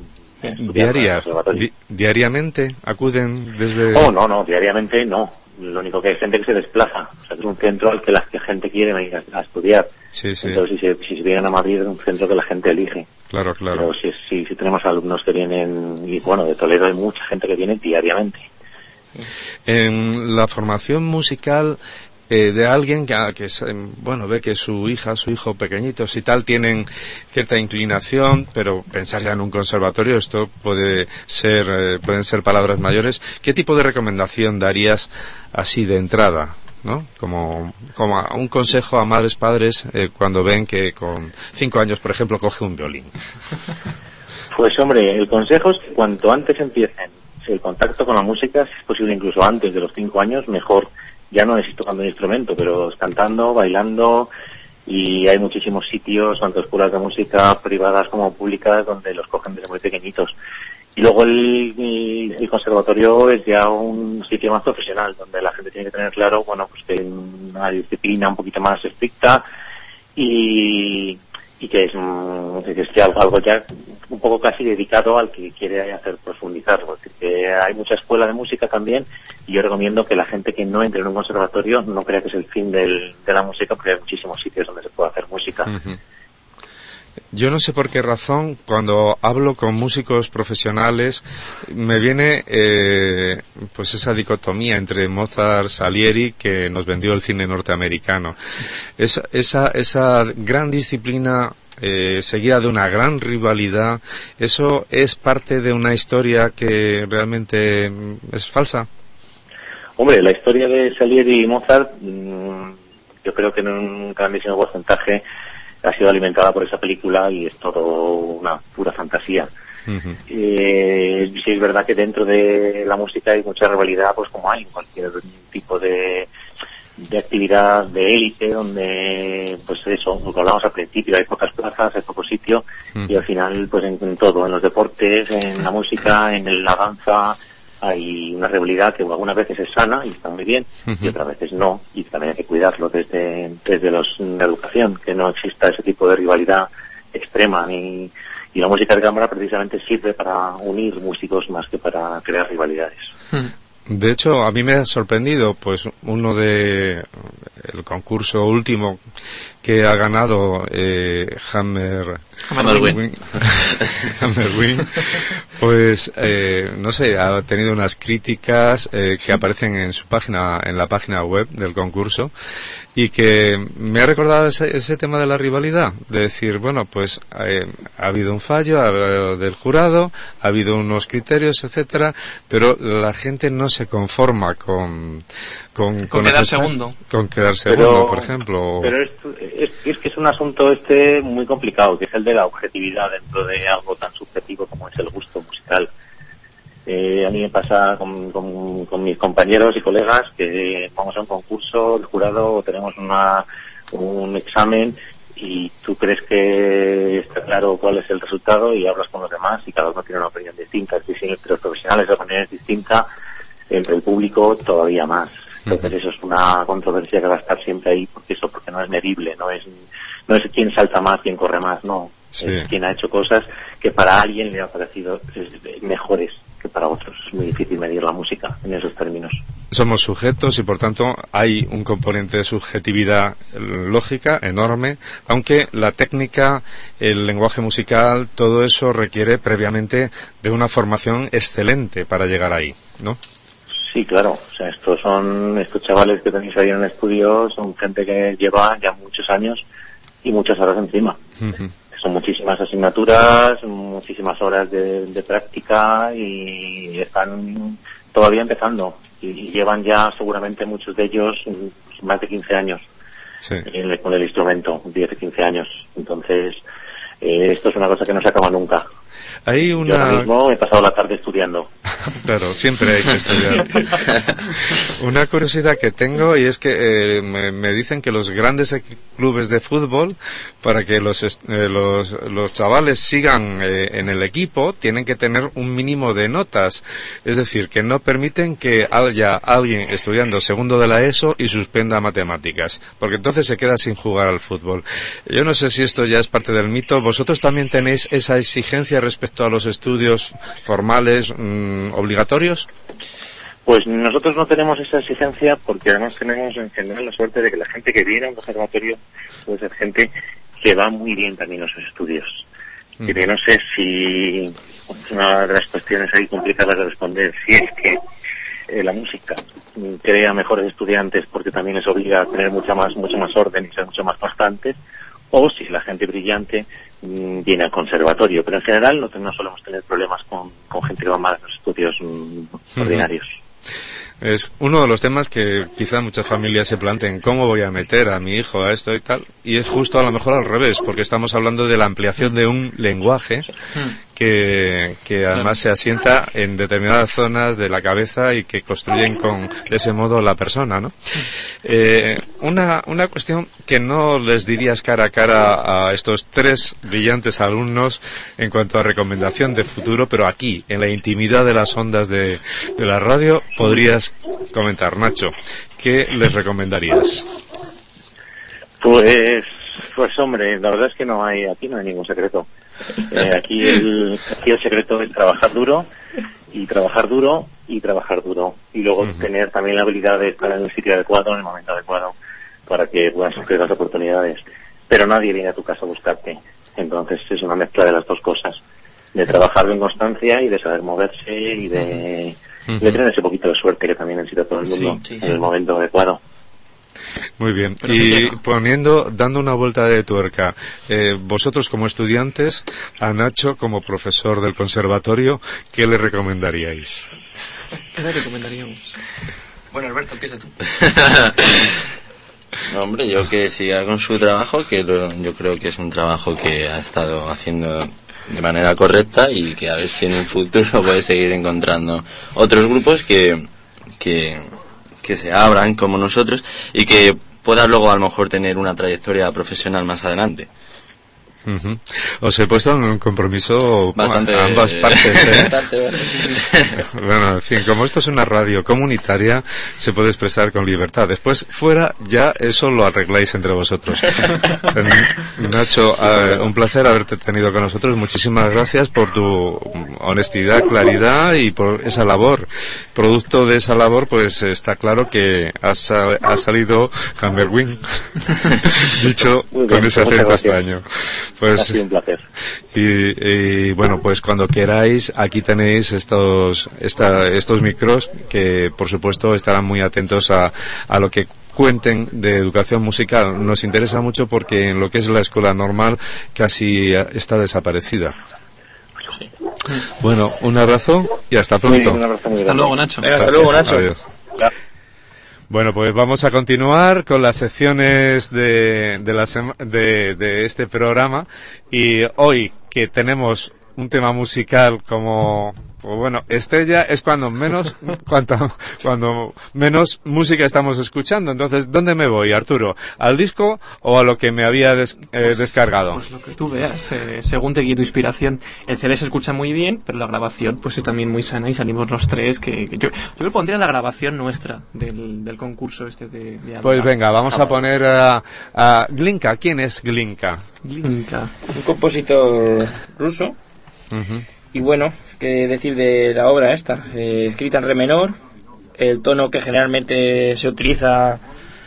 Speaker 1: ¿Diariamente acuden desde...?
Speaker 8: No, diariamente no. Lo único que hay gente que se desplaza. O sea, es un centro al que la gente quiere venir a estudiar.
Speaker 1: Sí.
Speaker 8: Entonces, si se vienen a Madrid, es un centro que la gente elige.
Speaker 1: Claro.
Speaker 8: Pero si tenemos alumnos que vienen, y bueno, de Toledo hay mucha gente que viene diariamente.
Speaker 1: En la formación musical de alguien que ve que su hija, su hijo pequeñitos y tal tienen cierta inclinación, pero pensar ya en un conservatorio, esto pueden ser palabras mayores. ¿Qué tipo de recomendación darías así de entrada, ¿no? Como un consejo a madres, padres, cuando ven que con 5 años, por ejemplo, coge un violín?
Speaker 8: Pues hombre, el consejo es que cuanto antes empiecen el contacto con la música, si es posible incluso antes de los 5 años, mejor. Ya no necesito tocando un instrumento, pero cantando, bailando, y hay muchísimos sitios, tanto escuelas de música privadas como públicas, donde los cogen desde muy pequeñitos. Y luego el conservatorio es ya un sitio más profesional, donde la gente tiene que tener claro, pues que una disciplina un poquito más estricta y que es ya algo ya un poco casi dedicado al que quiere hacer profundizar, porque hay mucha escuela de música también, y yo recomiendo que la gente que no entre en un conservatorio no crea que es el fin de la música, porque hay muchísimos sitios donde se puede hacer música.
Speaker 1: Uh-huh. Yo no sé por qué razón, cuando hablo con músicos profesionales, me viene pues esa dicotomía entre Mozart, Salieri, que nos vendió el cine norteamericano. Esa gran disciplina seguida de una gran rivalidad, ¿eso es parte de una historia que realmente es falsa?
Speaker 8: Hombre, la historia de Salieri y Mozart, yo creo que en un grandísimo porcentaje ha sido alimentada por esa película y es todo una pura fantasía. Uh-huh. Sí es verdad que dentro de la música hay mucha rivalidad, pues como hay en cualquier tipo de actividad de élite, donde pues eso, lo que hablamos al principio, hay pocas plazas, hay poco sitio, y al final pues en todo, en los deportes, en la música, en la danza, hay una rivalidad que algunas veces es sana y está muy bien, y otras veces no, y también hay que cuidarlo desde la educación, que no exista ese tipo de rivalidad extrema, y la música de cámara precisamente sirve para unir músicos más que para crear rivalidades.
Speaker 1: De hecho, a mí me ha sorprendido, pues, el concurso último que ha ganado Hammerwind, pues, no sé, ha tenido unas críticas que aparecen en la página web del concurso, y que me ha recordado ese tema de la rivalidad, de decir, bueno, pues ha habido un fallo del jurado, ha habido unos criterios, etcétera, pero la gente no se conforma con
Speaker 2: quedar segundo.
Speaker 1: Con quedar segundo, por ejemplo.
Speaker 8: Pero es que es un asunto muy complicado, que es el de la objetividad dentro de algo tan subjetivo como es el gusto musical. A mí me pasa con mis compañeros y colegas que vamos a un concurso, el jurado, tenemos un examen y tú crees que está claro cuál es el resultado y hablas con los demás y cada uno tiene una opinión distinta. Entre los profesionales la opinión es distinta, entre el público todavía más. Entonces eso es una controversia que va a estar siempre ahí, porque no es medible, no es quién salta más, quién corre más, no. Sí. Es quien ha hecho cosas que para alguien le ha parecido mejores que para otros. Es muy difícil medir la música en esos términos.
Speaker 1: Somos sujetos y por tanto hay un componente de subjetividad lógica enorme, aunque la técnica, el lenguaje musical, todo eso requiere previamente de una formación excelente para llegar ahí, ¿no?
Speaker 8: Sí, claro. O sea, estos chavales que tenéis ahí en el estudio son gente que lleva ya muchos años y muchas horas encima. Uh-huh. Son muchísimas asignaturas, muchísimas horas de práctica y están todavía empezando. Y llevan ya seguramente muchos de ellos más de 15 años con el instrumento, 10 o 15 años. Entonces, esto es una cosa que no se acaba nunca. Yo ahora mismo he pasado la tarde estudiando.
Speaker 1: Claro, siempre hay que estudiar. Una curiosidad que tengo, y es que me dicen que los grandes clubes de fútbol, para que los chavales sigan en el equipo, tienen que tener un mínimo de notas. Es decir, que no permiten que haya alguien estudiando segundo de la ESO y suspenda matemáticas, porque entonces se queda sin jugar al fútbol. Yo no sé si esto ya es parte del mito. ¿Vosotros también tenéis esa exigencia respecto a los estudios formales obligatorios?
Speaker 8: Pues nosotros no tenemos esa exigencia, porque además tenemos en general la suerte de que la gente que viene a un conservatorio puede ser gente que va muy bien también a sus estudios. Y que no sé si es una de las cuestiones ahí complicadas de responder, si es que la música crea mejores estudiantes porque también les obliga a tener mucho más orden y ser mucho más constantes, o si la gente brillante viene al conservatorio. Pero en general no solemos tener problemas con gente que va mal a los estudios ordinarios.
Speaker 1: Es uno de los temas que quizá muchas familias se planteen, ¿cómo voy a meter a mi hijo a esto y tal? Y es justo a lo mejor al revés, porque estamos hablando de la ampliación de un lenguaje que además se asienta en determinadas zonas de la cabeza y que construyen de ese modo la persona, ¿no? Una cuestión que no les dirías cara a cara a estos 3 brillantes alumnos en cuanto a recomendación de futuro, pero aquí, en la intimidad de las ondas de la radio, podrías comentar, Nacho, ¿qué les recomendarías?
Speaker 8: Pues hombre, la verdad es que aquí no hay ningún secreto. Aquí el secreto es trabajar duro y trabajar duro y trabajar duro, y luego tener también la habilidad de estar en el sitio adecuado, en el momento adecuado, para que puedan surgir las oportunidades. Pero nadie viene a tu casa a buscarte, entonces es una mezcla de las dos cosas, de trabajar en constancia y de saber moverse y de tener ese poquito de suerte que también necesita todo el mundo en el momento adecuado.
Speaker 1: Muy bien. Y dando una vuelta de tuerca, vosotros como estudiantes, a Nacho como profesor del conservatorio, ¿qué le recomendaríais?
Speaker 2: ¿Qué le recomendaríamos?
Speaker 3: Bueno, Alberto, empieza tú.
Speaker 4: No, hombre, yo que siga con su trabajo, yo creo que es un trabajo que ha estado haciendo de manera correcta, y que a ver si en un futuro puede seguir encontrando otros grupos que se abran como nosotros y que pueda luego a lo mejor tener una trayectoria profesional más adelante.
Speaker 1: Os he puesto en un compromiso
Speaker 4: bastante,
Speaker 1: a ambas partes, ¿eh?
Speaker 4: Bastante.
Speaker 1: Bueno, en fin, como esto es una radio comunitaria, se puede expresar con libertad. Después, fuera, ya eso lo arregláis entre vosotros. Nacho, un placer haberte tenido con nosotros. Muchísimas gracias por tu honestidad, claridad y por esa labor. Producto de esa labor, pues está claro que ha salido Hammerwing, dicho con ese acento extraño. Pues,
Speaker 8: ha sido un placer.
Speaker 1: Y bueno, pues cuando queráis, aquí tenéis estos micros que por supuesto estarán muy atentos a lo que cuenten de educación musical. Nos interesa mucho porque en lo que es la escuela normal casi está desaparecida. Bueno, un abrazo y hasta pronto.
Speaker 2: Hasta luego, Nacho.
Speaker 3: Hasta luego, Nacho.
Speaker 1: Adiós. Bueno, pues vamos a continuar con las secciones de este programa, y hoy que tenemos un tema musical como, pues bueno, estrella es cuando menos música estamos escuchando. Entonces, ¿dónde me voy, Arturo? ¿Al disco o a lo que me había descargado?
Speaker 2: Pues lo que tú veas, según te guíe tu inspiración. El CD se escucha muy bien, pero la grabación pues es también muy sana, y salimos los 3 que yo me pondría la grabación nuestra del concurso este de
Speaker 1: Pues venga, vamos a poner a Glinka. ¿Quién es Glinka?
Speaker 3: Glinka, un compositor ruso. Y bueno, qué decir de la obra esta, escrita en re menor, el tono que generalmente se utiliza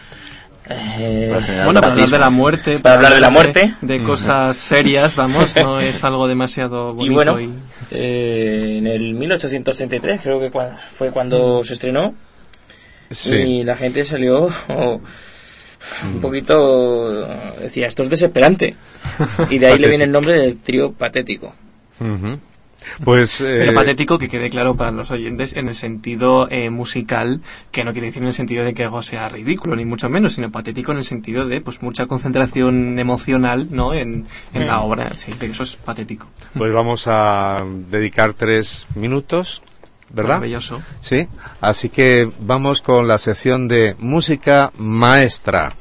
Speaker 2: para hablar de la muerte, de cosas serias, vamos, no es algo demasiado bonito.
Speaker 3: Y bueno, en el 1833 creo que fue cuando se estrenó, y la gente salió un poquito, decía, esto es desesperante, y de ahí le viene el nombre del trío patético.
Speaker 1: Pues
Speaker 2: pero patético, que quede claro para los oyentes, en el sentido musical, que no quiere decir en el sentido de que algo sea ridículo, ni mucho menos, sino patético en el sentido de pues mucha concentración emocional, ¿no? en la obra, sí, que eso es patético.
Speaker 1: Pues vamos a dedicar 3 minutos, ¿verdad?
Speaker 2: Maravilloso.
Speaker 1: Sí, así que vamos con la sección de música maestra.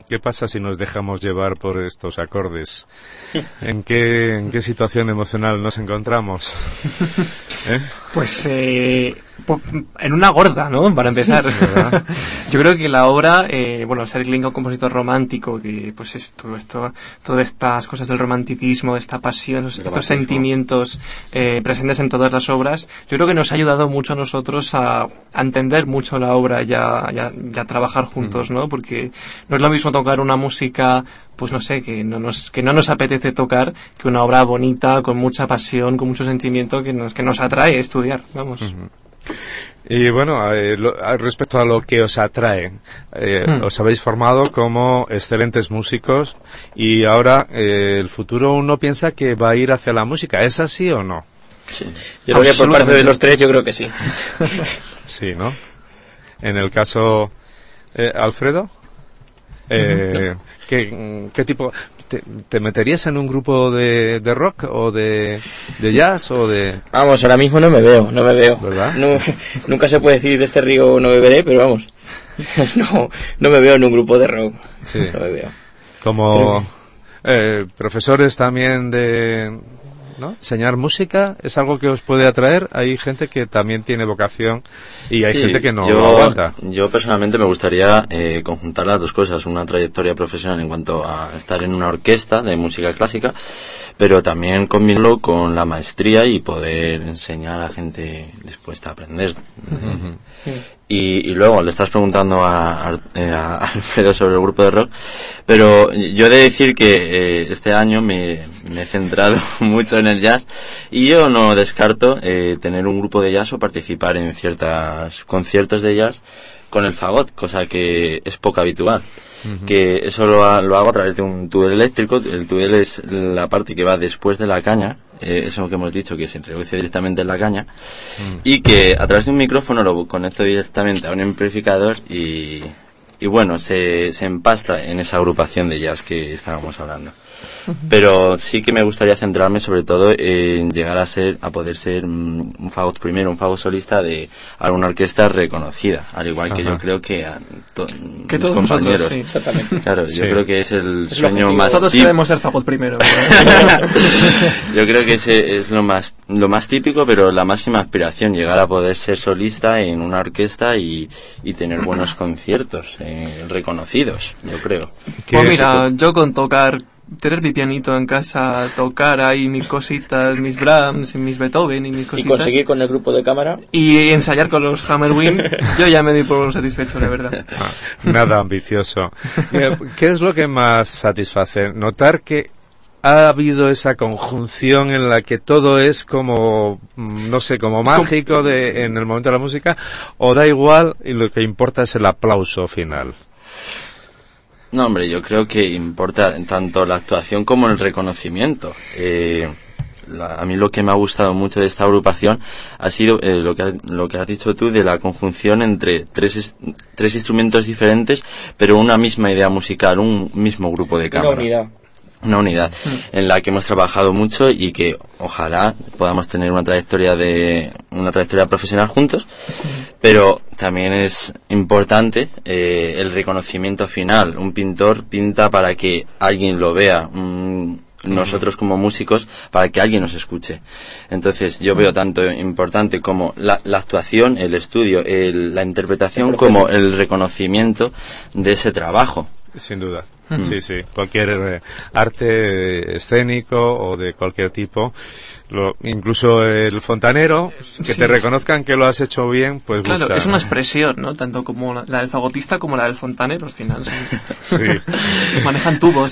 Speaker 1: ¿Qué pasa si nos dejamos llevar por estos acordes? ¿En qué situación emocional nos encontramos?
Speaker 2: Pues en una gorda, ¿no? Para empezar. Yo creo que la obra, Serge Glinka, un compositor romántico, que pues es todas estas cosas del romanticismo, de esta pasión, estos sentimientos presentes en todas las obras, yo creo que nos ha ayudado mucho a nosotros a entender mucho la obra y a trabajar juntos, ¿no? Porque no es lo mismo tocar una música, pues no sé, que no nos apetece tocar, que una obra bonita, con mucha pasión, con mucho sentimiento, que nos atrae estudiar, vamos.
Speaker 1: Y bueno, respecto a lo que os atrae, os habéis formado como excelentes músicos y ahora el futuro uno piensa que va a ir hacia la música. ¿Es así o no?
Speaker 3: Sí. Yo creo que por parte de los tres yo creo que sí.
Speaker 1: Sí, ¿no? En el caso, Alfredo, ¿qué tipo? ¿Te meterías en un grupo de rock o de jazz o de...?
Speaker 3: Vamos, ahora mismo no me veo.
Speaker 1: ¿Verdad?
Speaker 3: No, nunca se puede decir de este río no beberé, pero vamos, no me veo en un grupo de rock.
Speaker 1: Sí.
Speaker 3: No me veo.
Speaker 1: Como profesores también de... ¿no? Enseñar música es algo que os puede atraer. Hay gente que también tiene vocación y hay gente que no lo aguanta.
Speaker 4: Yo personalmente me gustaría conjuntar las dos cosas, una trayectoria profesional en cuanto a estar en una orquesta de música clásica, pero también combinarlo con la maestría y poder enseñar a gente dispuesta a aprender. Y luego le estás preguntando a Alfredo sobre el grupo de rock, pero yo he de decir que este año me he centrado mucho en el jazz y yo no descarto tener un grupo de jazz o participar en ciertos conciertos de jazz con el fagot, cosa que es poco habitual. Que eso lo hago a través de un túnel eléctrico. El túnel es la parte que va después de la caña, eso es lo que hemos dicho, que se introduce directamente en la caña, y que a través de un micrófono lo conecto directamente a un amplificador y bueno, se empasta en esa agrupación de jazz que estábamos hablando. Pero sí que me gustaría centrarme sobre todo en llegar a poder ser un fagot primero, un fagot solista de alguna orquesta reconocida, al igual que yo creo que
Speaker 2: que todos
Speaker 4: compañeros.
Speaker 2: Nosotros, sí, exactamente.
Speaker 4: Claro, yo creo que es el sueño más...
Speaker 2: Todos queremos ser fagot primero.
Speaker 4: Yo creo que ese es lo más típico, pero la máxima aspiración, llegar a poder ser solista en una orquesta y tener buenos conciertos reconocidos, yo creo.
Speaker 2: Pues mira, yo con tener mi pianito en casa, tocar ahí mis cositas, mis Brahms, mis Beethoven y mis cositas.
Speaker 3: Y conseguir con el grupo de cámara.
Speaker 2: Y ensayar con los Hammerwind, yo ya me doy por satisfecho, la verdad.
Speaker 1: Nada ambicioso. ¿Qué es lo que más satisface? Notar que ha habido esa conjunción en la que todo es como, no sé, como mágico en el momento de la música, o da igual y lo que importa es el aplauso final.
Speaker 4: No, hombre, yo creo que importa tanto la actuación como el reconocimiento. A mí lo que me ha gustado mucho de esta agrupación ha sido lo que has dicho tú, de la conjunción entre tres instrumentos diferentes, pero una misma idea musical, un mismo grupo de cámara. Una unidad en la que hemos trabajado mucho y que ojalá podamos tener una trayectoria profesional juntos, pero también es importante el reconocimiento final. Un pintor pinta para que alguien lo vea, nosotros como músicos para que alguien nos escuche. Entonces yo veo tanto importante como la actuación, el estudio, la interpretación, como el reconocimiento de ese trabajo.
Speaker 1: Sin duda. Sí, sí. Cualquier arte escénico o de cualquier tipo, incluso el fontanero, que te reconozcan que lo has hecho bien, pues
Speaker 2: claro,
Speaker 1: gusta,
Speaker 2: es una expresión, ¿no? Tanto como la del fagotista como la del fontanero, al final.
Speaker 1: Sí.
Speaker 2: Manejan tubos.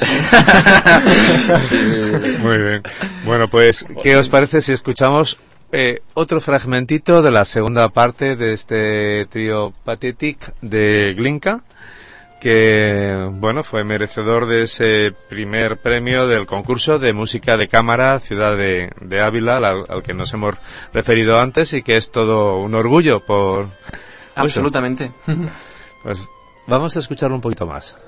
Speaker 1: Muy bien. Bueno, pues, ¿qué os parece si escuchamos otro fragmentito de la segunda parte de este trío Pathetic de Glinka, que, bueno, fue merecedor de ese primer premio del concurso de música de cámara Ciudad de Ávila, al que nos hemos referido antes, y que es todo un orgullo por...
Speaker 2: Absolutamente.
Speaker 1: Pues vamos a escucharlo un poquito más.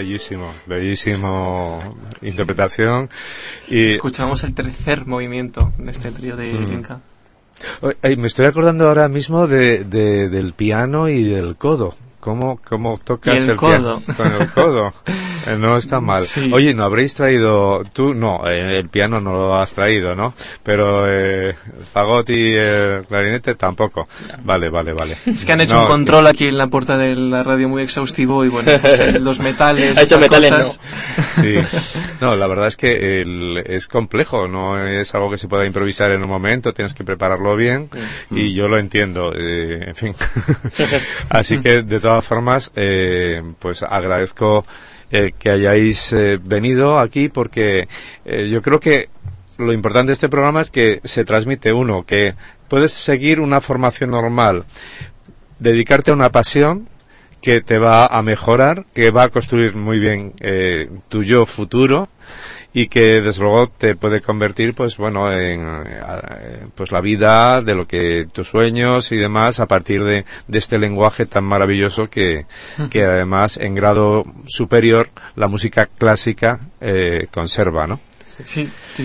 Speaker 1: bellísimo interpretación. Y
Speaker 2: escuchamos el tercer movimiento de este trío de Glinka.
Speaker 1: Me estoy acordando ahora mismo del piano y del codo. ¿Cómo tocas el piano con el codo? No está mal. Sí. Oye, ¿no habréis traído tú? No, el piano no lo has traído, ¿no? Pero el fagot y el clarinete tampoco. Vale.
Speaker 2: Es que han hecho un control aquí en la puerta de la radio muy exhaustivo y bueno, pues, los metales.
Speaker 3: Ha hecho metales,
Speaker 2: cosas.
Speaker 3: ¿no?
Speaker 1: Sí. No, la verdad es que es complejo, no es algo que se pueda improvisar en un momento, tienes que prepararlo bien y yo lo entiendo, en fin. Así que de todas formas, pues agradezco que hayáis venido aquí porque yo creo que lo importante de este programa es que se transmite que puedes seguir una formación normal, dedicarte a una pasión que te va a mejorar, que va a construir muy bien tu yo futuro y que desde luego te puede convertir pues bueno en pues la vida de lo que tus sueños y demás a partir de este lenguaje tan maravilloso que además en grado superior la música clásica conserva, ¿no?
Speaker 2: Sí.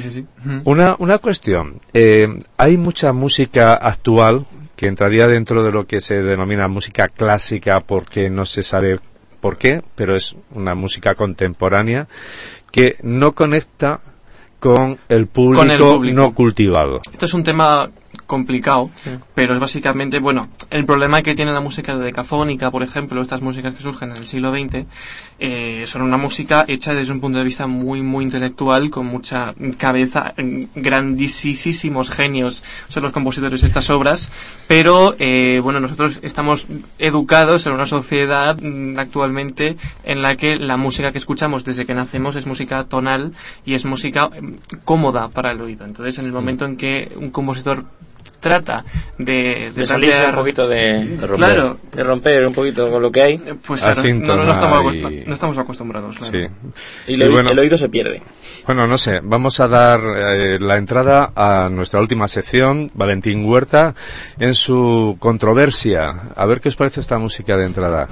Speaker 1: Una cuestión, hay mucha música actual que entraría dentro de lo que se denomina música clásica porque no se sabe por qué, pero es una música contemporánea que no conecta con el público no cultivado.
Speaker 2: Esto es un tema complicado, pero es básicamente, bueno, el problema que tiene la música decafónica, por ejemplo, estas músicas que surgen en el siglo XX, son una música hecha desde un punto de vista muy, muy intelectual, con mucha cabeza, grandísimos genios son los compositores de estas obras, pero, bueno, nosotros estamos educados en una sociedad actualmente en la que la música que escuchamos desde que nacemos es música tonal y es música cómoda para el oído. Entonces, en el momento en que un compositor trata de
Speaker 3: salirse un poquito de romper un poquito con lo que hay,
Speaker 2: pues claro, no estamos acostumbrados, claro.
Speaker 1: Sí.
Speaker 3: Y el oído se pierde.
Speaker 1: Bueno, no sé, vamos a dar la entrada a nuestra última sección, Valentín Huerta, en su controversia. A ver qué os parece esta música de entrada.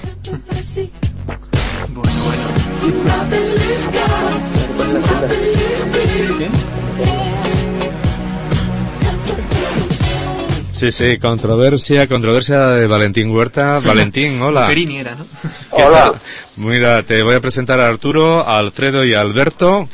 Speaker 2: Bueno.
Speaker 1: Sí, controversia de Valentín Huerta. Valentín, hola.
Speaker 2: Perini era, ¿no?
Speaker 9: Hola.
Speaker 1: Mira, te voy a presentar a Arturo, a Alfredo y a Alberto,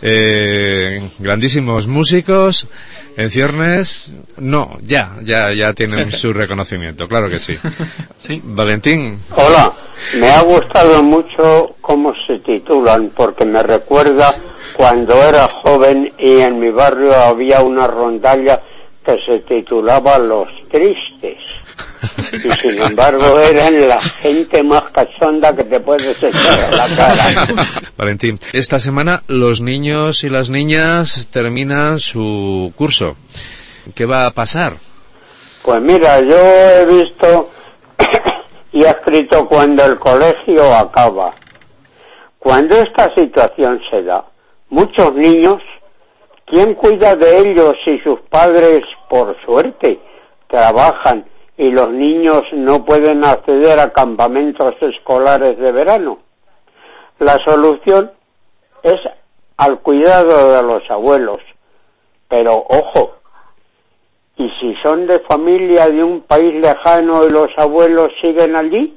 Speaker 1: grandísimos músicos. En ciernes, no, ya tienen su reconocimiento, claro que sí.
Speaker 2: Sí.
Speaker 1: Valentín.
Speaker 9: Hola, me ha gustado mucho cómo se titulan, porque me recuerda cuando era joven y en mi barrio había una rondalla que se titulaba Los Tristes. Y sin embargo eran la gente más cachonda que te puedes echar a la cara.
Speaker 1: Valentín, esta semana los niños y las niñas terminan su curso. ¿Qué va a pasar?
Speaker 9: Pues mira, yo he visto y he escrito cuando el colegio acaba. Cuando esta situación se da, muchos niños, ¿quién cuida de ellos si sus padres, por suerte, trabajan y los niños no pueden acceder a campamentos escolares de verano? La solución es al cuidado de los abuelos. Pero, ojo, ¿y si son de familia de un país lejano y los abuelos siguen allí?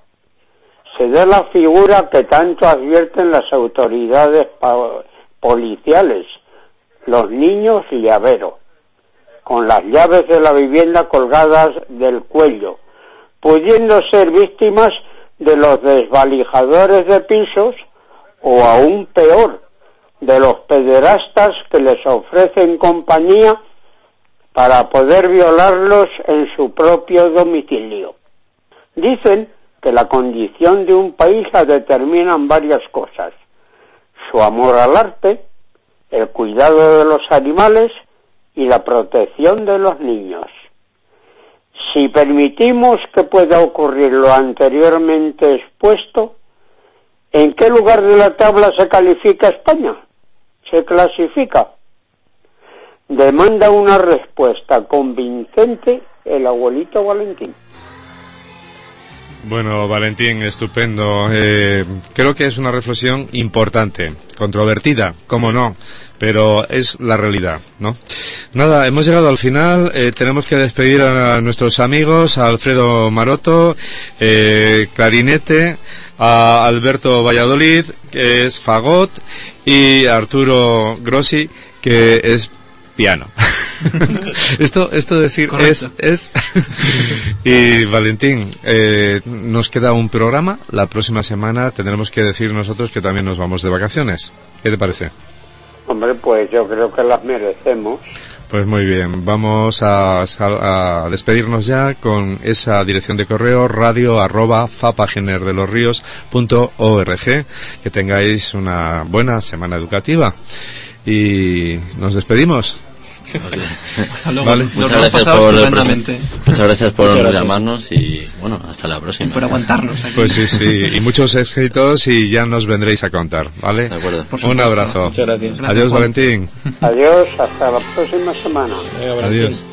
Speaker 9: Se da la figura que tanto advierten las autoridades policiales: los niños llaveros, con las llaves de la vivienda colgadas del cuello, pudiendo ser víctimas de los desvalijadores de pisos o aún peor, de los pederastas que les ofrecen compañía para poder violarlos en su propio domicilio. Dicen que la condición de un país la determinan varias cosas: su amor al arte, el cuidado de los animales y la protección de los niños. Si permitimos que pueda ocurrir lo anteriormente expuesto, ¿en qué lugar de la tabla se califica España? ¿Se clasifica? Demanda una respuesta convincente el abuelito Valentín.
Speaker 1: Bueno, Valentín, estupendo. Creo que es una reflexión importante, controvertida, cómo no, pero es la realidad, ¿no? Nada, hemos llegado al final. Tenemos que despedir a nuestros amigos, a Alfredo Maroto, clarinete, a Alberto Valladolid, que es fagot, y a Arturo Grossi, que es piano. esto decir es y Valentín, nos queda un programa. La próxima semana tendremos que decir nosotros que también nos vamos de vacaciones. ¿Qué te parece?
Speaker 9: Hombre, pues yo creo que las merecemos.
Speaker 1: Pues muy bien, vamos a despedirnos ya con esa dirección de correo radio@fapagenerdelosrios.org. Que tengáis una buena semana educativa y nos despedimos.
Speaker 2: Hasta luego.
Speaker 1: Vale.
Speaker 4: Muchas gracias por llamarnos y bueno, hasta la próxima.
Speaker 2: Y por aguantarnos aquí.
Speaker 1: Pues sí, y muchos éxitos y ya nos vendréis a contar, ¿vale?
Speaker 4: De acuerdo.
Speaker 1: Un abrazo.
Speaker 3: Muchas gracias.
Speaker 1: Adiós, Valentín.
Speaker 9: Adiós, hasta la próxima semana.
Speaker 1: Adiós.